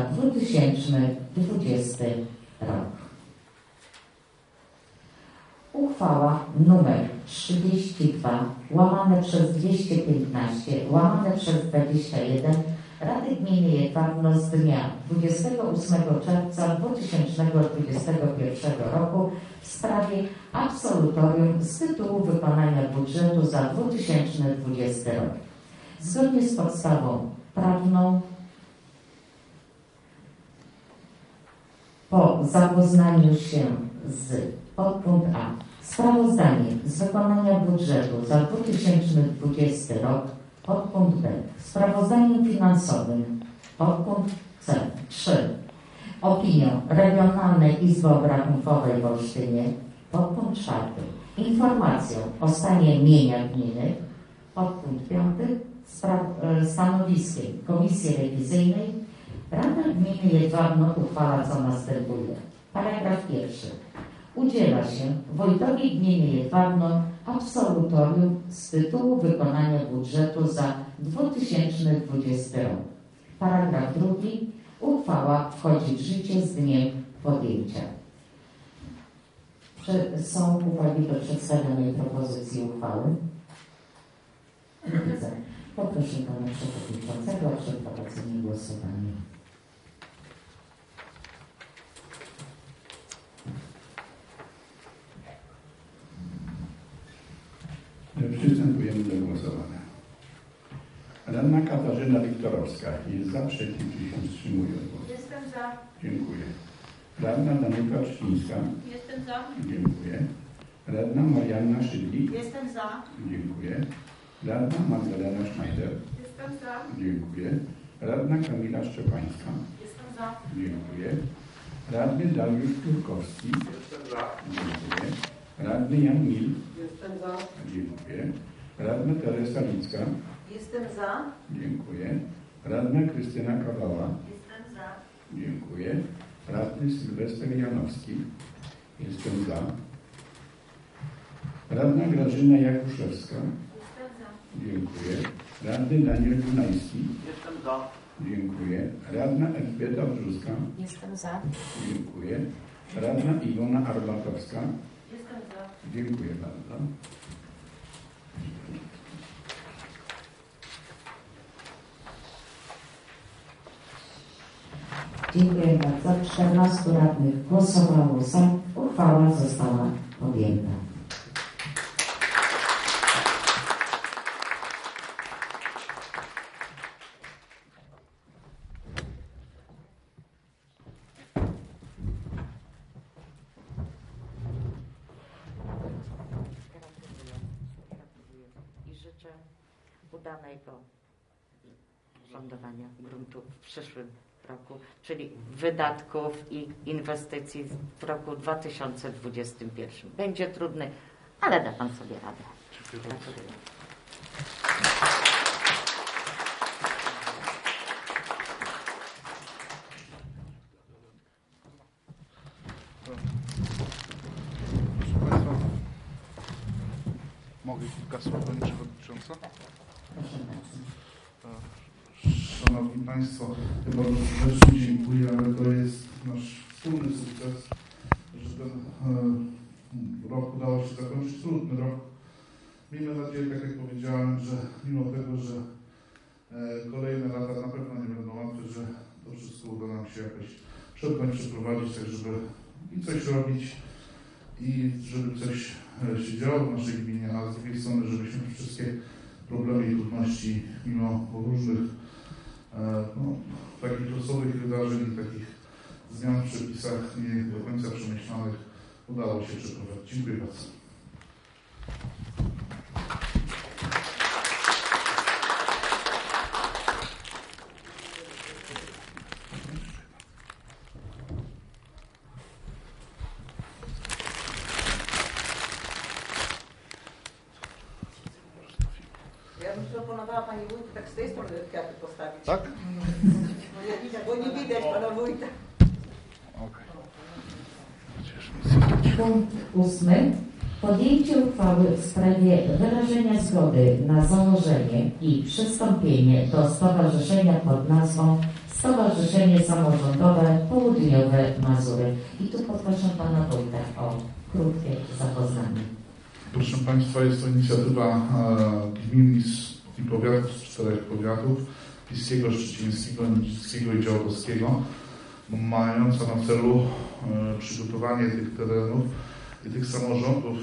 [SPEAKER 1] 2020 rok. Uchwała nr 32/215/21 Rady Gminy Jedwabno z dnia 28 czerwca 2021 roku w sprawie absolutorium z tytułu wykonania budżetu za 2020 rok. Zgodnie z podstawą prawną, po zapoznaniu się z podpunkt A. Sprawozdanie z wykonania budżetu za 2020 rok. Podpunkt B. Sprawozdaniem finansowym. Podpunkt C. 3. Opinią Regionalnej Izby Obrachunkowej w Olsztynie. Podpunkt 4. Informacją o stanie mienia gminy. Podpunkt 5. Stanowiskiem Komisji Rewizyjnej. Rada Gminy Jedwabno uchwala, co następuje. Paragraf 1. Udziela się wójtowi gminy Jedwabno absolutorium z tytułu wykonania budżetu za 2020 rok. Paragraf 2. Uchwała wchodzi w życie z dniem podjęcia. Czy są uwagi do przedstawionej propozycji uchwały? Nie widzę. Poproszę pana przewodniczącego o przeprowadzenie głosowania.
[SPEAKER 2] Przystępujemy do głosowania. Radna Katarzyna Wiktorowska jest za, przeciw, czy się wstrzymuje od głosu.
[SPEAKER 3] Jestem za.
[SPEAKER 2] Dziękuję. Radna Danuta Trzcińska.
[SPEAKER 3] Jestem za.
[SPEAKER 2] Dziękuję. Radna Marianna Szydlik.
[SPEAKER 3] Jestem za.
[SPEAKER 2] Dziękuję. Radna Magdalena Schneider.
[SPEAKER 3] Jestem za.
[SPEAKER 2] Dziękuję. Radna Kamila Szczepańska.
[SPEAKER 3] Jestem za.
[SPEAKER 2] Dziękuję. Radny Dariusz Turkowski.
[SPEAKER 4] Jestem za.
[SPEAKER 2] Dziękuję. Radny Jan Mil.
[SPEAKER 3] Jestem za.
[SPEAKER 2] Dziękuję. Radna Teresa Licka.
[SPEAKER 3] Jestem za.
[SPEAKER 2] Dziękuję. Radna Krystyna Kawała.
[SPEAKER 3] Jestem za.
[SPEAKER 2] Dziękuję. Radny Sylwester Janowski. Jestem za. Radna Grażyna Jakuszewska.
[SPEAKER 3] Jestem za.
[SPEAKER 2] Dziękuję. Radny Daniel Dunajski.
[SPEAKER 3] Jestem za.
[SPEAKER 2] Dziękuję. Radna Elżbieta Brzuska.
[SPEAKER 3] Jestem za.
[SPEAKER 2] Dziękuję. Radna Iwona Arbatowska.
[SPEAKER 3] Jestem za.
[SPEAKER 2] Dziękuję bardzo.
[SPEAKER 1] Dziękuję bardzo. 14 radnych głosowało za. Uchwała została podjęta.
[SPEAKER 7] I życzę udanego lądowania gruntu w przyszłym roku, czyli wydatków i inwestycji w roku 2021. Będzie trudny, ale da Pan sobie radę. Gratuluję.
[SPEAKER 4] Proszę Państwa, mogę kilka słów, Pani Przewodnicząca?
[SPEAKER 1] Proszę bardzo.
[SPEAKER 4] Szanowni Państwo, ja bardzo serdecznie dziękuję, ale to jest nasz wspólny sukces, że ten rok udało się zakończyć, trudny rok. Miejmy nadzieję, tak jak powiedziałem, że mimo tego, że kolejne lata na pewno nie będą łatwe, że to wszystko uda nam się jakoś przeprowadzić, tak żeby i coś robić i żeby coś się działo w naszej gminie, a z drugiej strony, żebyśmy wszystkie problemy i trudności, mimo różnych takich losowych wydarzeń i takich zmian w przepisach nie do końca przemyślanych udało się przeprowadzić. Dziękuję bardzo.
[SPEAKER 3] Ja bym proponowała Pani Wójt tak z tej strony kwiaty postawić.
[SPEAKER 4] Tak?
[SPEAKER 3] Bo nie widać Pana Wójta.
[SPEAKER 4] Okej.
[SPEAKER 1] Punkt 8. Podjęcie uchwały w sprawie wyrażenia zgody na założenie i przystąpienie do stowarzyszenia pod nazwą Stowarzyszenie Samorządowe Południowe Mazury. I tu poproszę Pana Wójta o krótkie zapoznanie.
[SPEAKER 4] Proszę Państwa, jest to inicjatywa gmin i powiatów z 4 powiatów: Piskiego, Szczecińskiego, Nidzickiego i Działdowskiego, mająca na celu przygotowanie tych terenów i tych samorządów,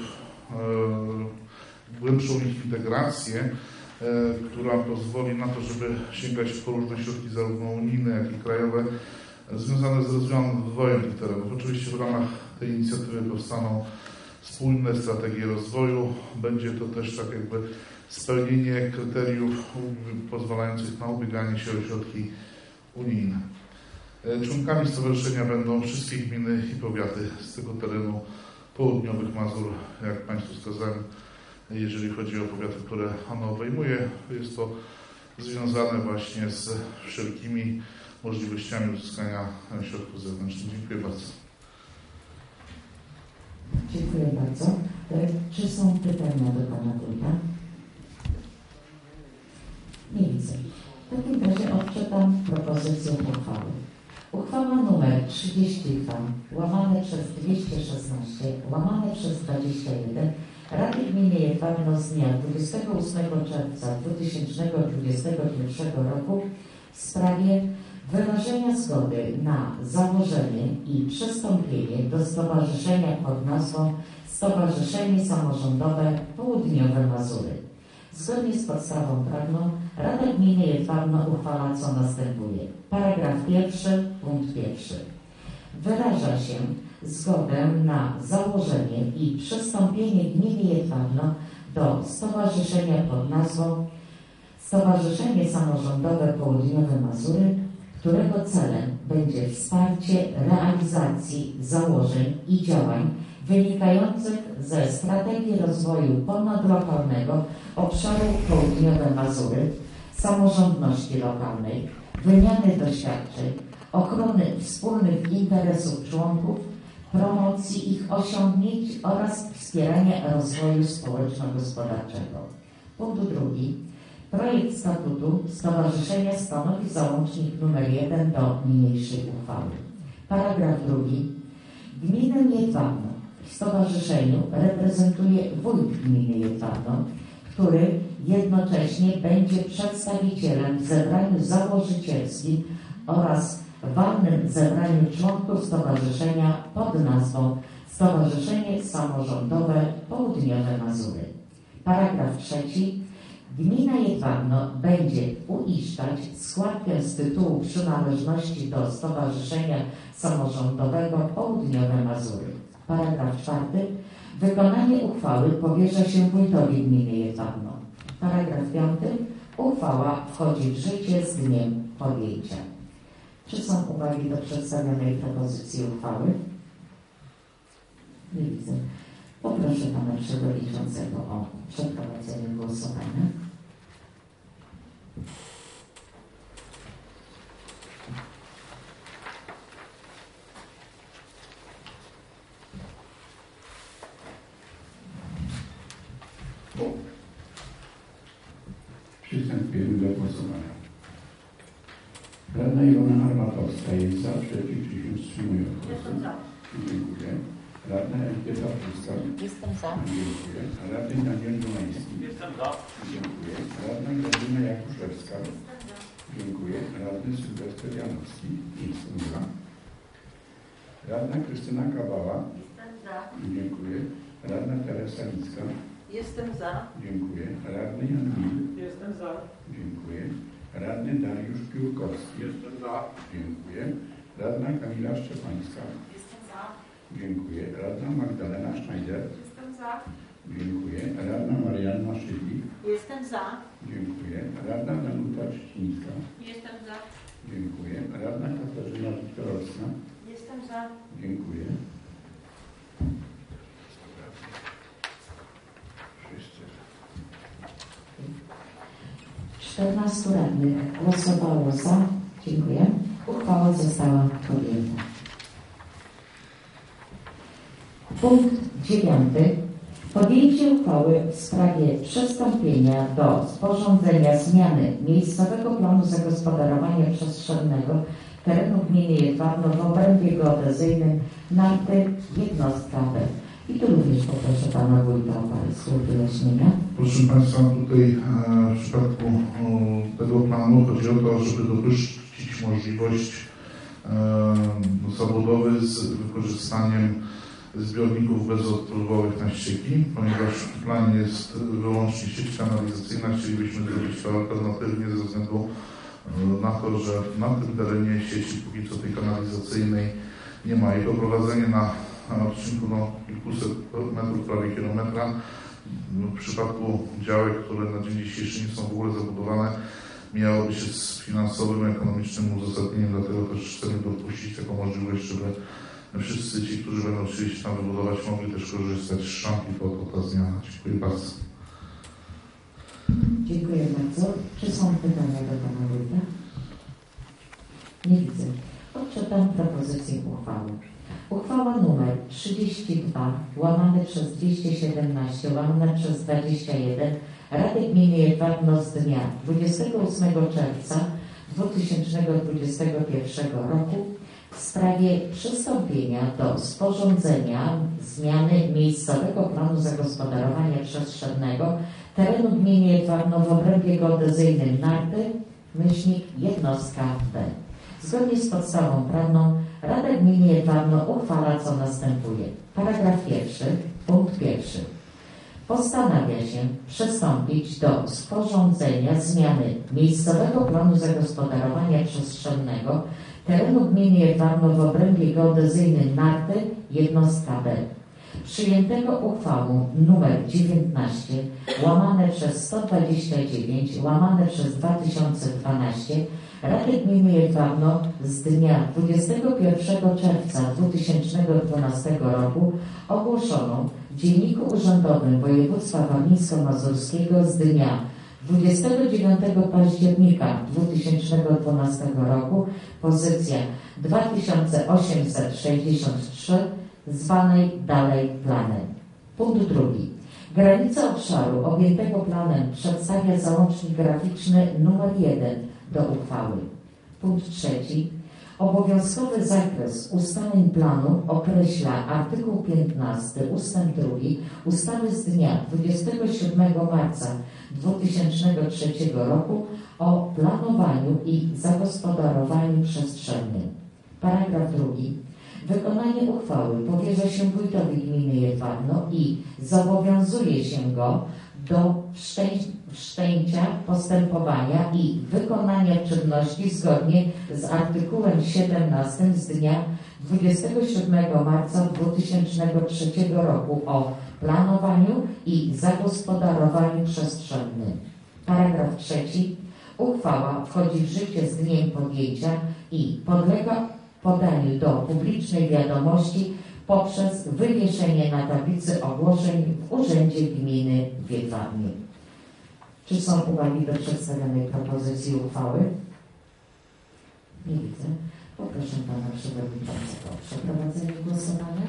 [SPEAKER 4] głębszą ich integrację, która pozwoli na to, żeby sięgać po różne środki zarówno unijne, jak i krajowe, związane z rozwojem tych terenów. Oczywiście w ramach tej inicjatywy powstaną spójne strategie rozwoju. Będzie to też tak jakby spełnienie kryteriów pozwalających na ubieganie się o środki unijne. Członkami stowarzyszenia będą wszystkie gminy i powiaty z tego terenu południowych Mazur, jak Państwu wskazałem, jeżeli chodzi o powiaty, które ono obejmuje. Jest to związane właśnie z wszelkimi możliwościami uzyskania środków zewnętrznych. Dziękuję bardzo.
[SPEAKER 1] Dziękuję bardzo. Czy są pytania do Pana Wójta? Nie widzę. W takim razie odczytam propozycję uchwały. Uchwała nr 32 łamane przez 216 łamane przez 21 Rady Gminy Jedwabno z dnia 28 czerwca 2021 roku w sprawie wyrażenia zgody na założenie i przystąpienie do stowarzyszenia pod nazwą Stowarzyszenie Samorządowe Południowe Mazury. Zgodnie z podstawą prawną Rada Gminy Jedwabno uchwala, co następuje. Paragraf 1, punkt 1. Wyraża się zgodę na założenie i przystąpienie Gminy Jedwabno do stowarzyszenia pod nazwą Stowarzyszenie Samorządowe Południowe Mazury, którego celem będzie wsparcie realizacji założeń i działań wynikających ze strategii rozwoju ponadlokalnego obszaru Południowe Mazury, samorządności lokalnej, wymiany doświadczeń, ochrony wspólnych interesów członków, promocji ich osiągnięć oraz wspierania rozwoju społeczno-gospodarczego. Punkt 2. Projekt statutu Stowarzyszenia stanowi załącznik nr 1 do niniejszej uchwały. Paragraf 2. Gminę Jedwabno w stowarzyszeniu reprezentuje wójt gminy Jedwabno, który jednocześnie będzie przedstawicielem w zebraniu założycielskim oraz walnym zebraniu członków stowarzyszenia pod nazwą Stowarzyszenie Samorządowe Południowe Mazury. Paragraf 3. Gmina Jedwabno będzie uiszczać składkę z tytułu przynależności do Stowarzyszenia Samorządowego Południowe Mazury. Paragraf 4. Wykonanie uchwały powierza się wójtowi gminy Jedwabno. Paragraf 5. Uchwała wchodzi w życie z dniem podjęcia. Czy są uwagi do przedstawionej propozycji uchwały? Nie widzę. Poproszę pana przewodniczącego o przeprowadzenie głosowania.
[SPEAKER 2] Przystępujemy do głosowania. Radna Iwona Armatowska jest za, przeciw, czy się wstrzymuje od głosu? Dziękuję. Radna Elżbieta Puska.
[SPEAKER 7] Jestem za.
[SPEAKER 2] Dziękuję. Radny Daniel Domański.
[SPEAKER 8] Jestem za.
[SPEAKER 2] Dziękuję. Radna Grażyna Jakuszewska. Dziękuję. Radny Sylwester Janowski. Jestem za. Radna Krystyna Kawała.
[SPEAKER 3] Jestem za.
[SPEAKER 2] Dziękuję. Radna Teresa Licka.
[SPEAKER 3] Jestem za.
[SPEAKER 2] Dziękuję. Radny Jan Mil.
[SPEAKER 8] Jestem za.
[SPEAKER 2] Dziękuję. Radny Dariusz Piórkowski.
[SPEAKER 8] Jestem za.
[SPEAKER 2] Dziękuję. Radna Kamila Szczepańska.
[SPEAKER 3] Jestem za.
[SPEAKER 2] Dziękuję. Radna Magdalena Schneider.
[SPEAKER 3] Jestem za.
[SPEAKER 2] Dziękuję. Radna Marianna Szydlik.
[SPEAKER 3] Jestem za.
[SPEAKER 2] Dziękuję. Radna Danuta Trzcińska.
[SPEAKER 3] Jestem za.
[SPEAKER 2] Dziękuję. Radna Katarzyna Wiktorowska.
[SPEAKER 3] Jestem za.
[SPEAKER 2] Dziękuję.
[SPEAKER 1] 14 radnych głosowało za. Dziękuję. Uchwała została podjęta. Punkt 9. Podjęcie uchwały w sprawie przystąpienia do sporządzenia zmiany miejscowego planu zagospodarowania przestrzennego terenu gminy Jedwabno w obrębie geodezyjnym Narty jednostka B. I tu również poproszę pana wójta o parę słów wyjaśnienia.
[SPEAKER 4] Proszę Państwa, tutaj w przypadku tego planu chodzi o to, żeby dopuścić możliwość zabudowy z wykorzystaniem zbiorników bezodpływowych na ścieki, ponieważ w planie jest wyłącznie sieć kanalizacyjna, chcielibyśmy zrobić to alternatywnie ze względu na to, że na tym terenie sieci póki co tej kanalizacyjnej nie ma. Jego prowadzenie na odcinku kilkuset metrów, prawie kilometra, w przypadku działek, które na dzień dzisiejszy nie są w ogóle zabudowane, miałoby się z finansowym, ekonomicznym uzasadnieniem, dlatego też chcemy dopuścić taką możliwość, żeby wszyscy ci, którzy będą chcieli się tam wybudować, mogli też korzystać z szampi ta zmiana. Dziękuję bardzo.
[SPEAKER 1] Dziękuję bardzo. Czy są pytania do pana wójta? Nie widzę. Odczytam propozycję uchwały. Uchwała nr 32 łamane przez 217 łamane przez 21 Rady Gminy Jedwabno z dnia 28 czerwca 2021 roku w sprawie przystąpienia do sporządzenia zmiany miejscowego planu zagospodarowania przestrzennego terenu gminy Jedwabno w obrębie geodezyjnym Narty, jednostka B. Zgodnie z podstawą prawną Rada Gminy Jedwabno uchwala, co następuje. Paragraf 1, punkt 1. Postanawia się przystąpić do sporządzenia zmiany miejscowego planu zagospodarowania przestrzennego terenu gminy Jedwabno w obrębie geodezyjnym Narty, jednostka B, przyjętego uchwałą nr 19 /129/2012 Rady Gminy Jedwabno z dnia 21 czerwca 2012 roku ogłoszoną w Dzienniku Urzędowym Województwa Warmińsko-Mazurskiego z dnia 29 października 2012 roku pozycja 2863 zwanej dalej planem. Punkt 2. Granica obszaru objętego planem przedstawia załącznik graficzny nr 1 do uchwały. Punkt 3. Obowiązkowy zakres ustaleń planu określa artykuł 15 ustęp 2 ustawy z dnia 27 marca 2003 roku o planowaniu i zagospodarowaniu przestrzennym. Paragraf 2. Wykonanie uchwały powierza się wójtowi gminy Jedwabno i zobowiązuje się go do wszczęcia postępowania i wykonania czynności zgodnie z artykułem 17 z dnia 27 marca 2003 roku o planowaniu i zagospodarowaniu przestrzennym. Paragraf 3. Uchwała wchodzi w życie z dniem podjęcia i podlega podaniu do publicznej wiadomości poprzez wywieszenie na tablicy ogłoszeń w Urzędzie Gminy w Jedwabnie. Czy są uwagi do przedstawionej propozycji uchwały? Nie widzę. Poproszę Pana Przewodniczącego o przeprowadzenie głosowania.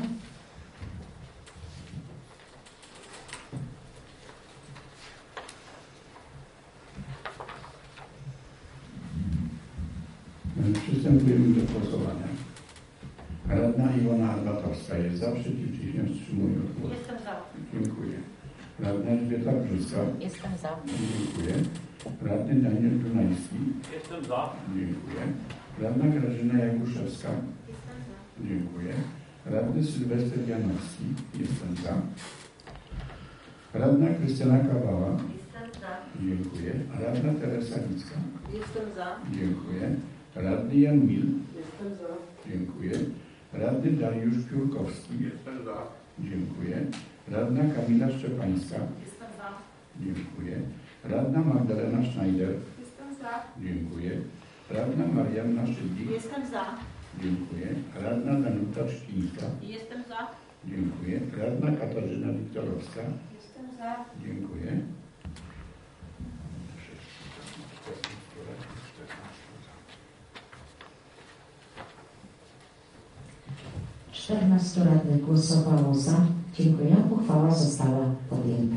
[SPEAKER 2] Przystępujemy do głosowania. Radna Iwona Arbatowska jest za, przeciw, czy się wstrzymuje od głosu?
[SPEAKER 3] Jestem za.
[SPEAKER 2] Dziękuję. Radna Elżbieta Brzyska.
[SPEAKER 7] Jestem za.
[SPEAKER 2] Dziękuję. Radny Daniel Dunajski.
[SPEAKER 8] Jestem za.
[SPEAKER 2] Dziękuję. Radna Grażyna Jakuszewska.
[SPEAKER 3] Jestem za.
[SPEAKER 2] Dziękuję. Radny Sylwester Janowski. Jestem za. Radna Krystyna Kawała.
[SPEAKER 3] Jestem za.
[SPEAKER 2] Dziękuję. Radna Teresa Licka.
[SPEAKER 3] Jestem za.
[SPEAKER 2] Dziękuję. Radny Jan Mil.
[SPEAKER 3] Jestem za.
[SPEAKER 2] Dziękuję. Radny Dariusz Piórkowski.
[SPEAKER 8] Jestem za.
[SPEAKER 2] Dziękuję. Radna Kamila Szczepańska.
[SPEAKER 3] Jestem za.
[SPEAKER 2] Dziękuję. Radna Magdalena Schneider.
[SPEAKER 3] Jestem za.
[SPEAKER 2] Dziękuję. Radna Marianna Szydlik.
[SPEAKER 3] Jestem za.
[SPEAKER 2] Dziękuję. Radna Danuta Czcińska.
[SPEAKER 3] Jestem za.
[SPEAKER 2] Dziękuję. Radna Katarzyna Wiktorowska.
[SPEAKER 3] Jestem za.
[SPEAKER 2] Dziękuję.
[SPEAKER 1] 14 radnych głosowało za. Dziękuję. Uchwała została podjęta.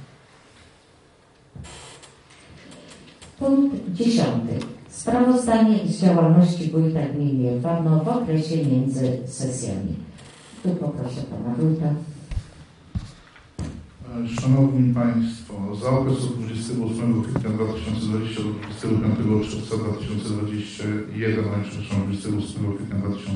[SPEAKER 1] Punkt 10. Sprawozdanie z działalności wójta gminy Jedwabno w okresie między sesjami. Tu poproszę Pana wójta.
[SPEAKER 4] Szanowni Państwo, za okres od 28 kwietnia 2020 do 25 czerwca 2021, przepraszam, 28 kwietnia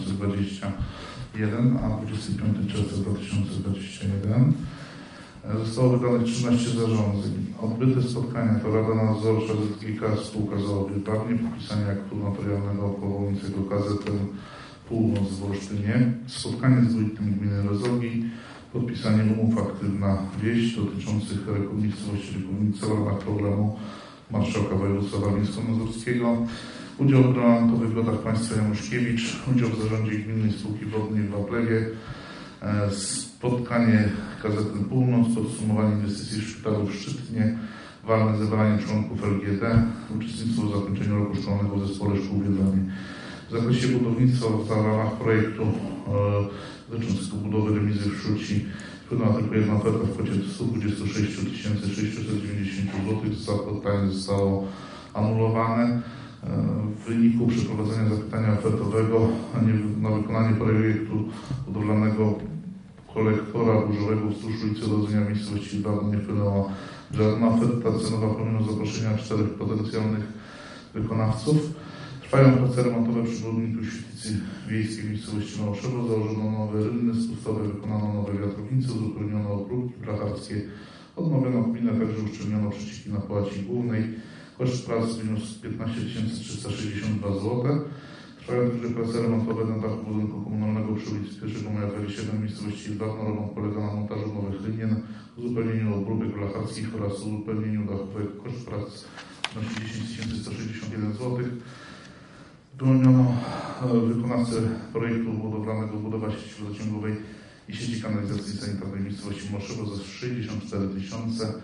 [SPEAKER 4] 2021, a 25 czerwca 2021 zostało wydanych 13 zarządzeń. Odbyte spotkania to Rada Nadzorcza ZGK Spółka z.o.o. w Jedwabnie, podpisanie aktu notarialnego powołującego KZN Północ w Olsztynie, spotkanie z wójtem gminy Rozogi, podpisanie umów aktywna wieś dotyczących rekomunicji w ramach programu Marszałka Województwa Warmińsko-Mazurskiego, udział w granatowych Wodach Państwa Januszkiewicz, udział w zarządzie Gminnej Spółki Wodnej w Waplewie, spotkanie KZN Północ, podsumowanie inwestycji w szpitalu w Szczytnie, walne zebranie członków LGD, uczestnictwo w zakończeniu roku szkolnego w Zespole Szkół w Jedwabnie. W zakresie budownictwa w ramach projektu dotyczącego budowy remizy w Szuci wpłynęła tylko jedna oferta w kwocie 126 690 zł. Spotkanie zostało anulowane. W wyniku przeprowadzenia zapytania ofertowego na wykonanie projektu budowlanego kolektora burzowego wzdłuż ulicy Rodzenia w miejscowości dawno nie wpłynęła żadna oferta cenowa pomimo zaproszenia 4 potencjalnych wykonawców. Trwają prace remontowe przy budowniku świetlicy wiejskiej w miejscowości Małoszewo. Założono nowe rynny spustowe, wykonano nowe wiatrownice, uzupełniono obróbki blacharskie, odnowiono kminę, także uszczelniono przecieki na połaci głównej. Koszt prac wyniósł 15 362 zł. Trwają także prace remontowe na dachu budynku komunalnego przy ulicy 1 Maja 27 w miejscowości Dawno. Remont polega na montażu nowych linien, uzupełnieniu obróbek blacharskich oraz uzupełnieniu dachówek. Koszt prac wynosi 10 161 zł. Wyłoniono wykonawcę projektu budowlanego budowa sieci wodociągowej i sieci kanalizacji sanitarnej w miejscowości Małoszewo za 64 000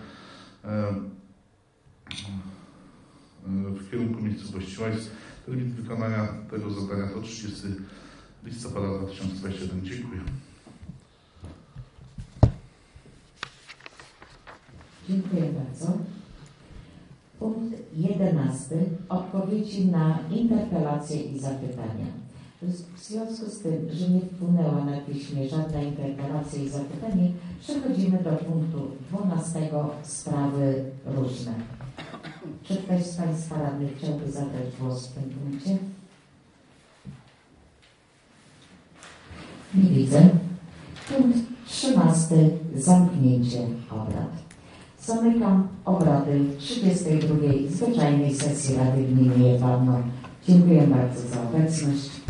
[SPEAKER 4] w kierunku miejscowości Łajs. Termin wykonania tego zadania to 30 listopada 2021. Dziękuję.
[SPEAKER 1] Dziękuję bardzo. Punkt 11. Odpowiedzi na interpelacje i zapytania. W związku z tym, że nie wpłynęła na piśmie żadna interpelacja i zapytanie, przechodzimy do punktu 12. Sprawy różne. Czy ktoś z Państwa radnych chciałby zabrać głos w tym punkcie? Nie widzę. Punkt 13. Zamknięcie obrad. Zamykam obrady 32. zwyczajnej sesji Rady Gminy Jedwabno. Dziękuję bardzo za obecność.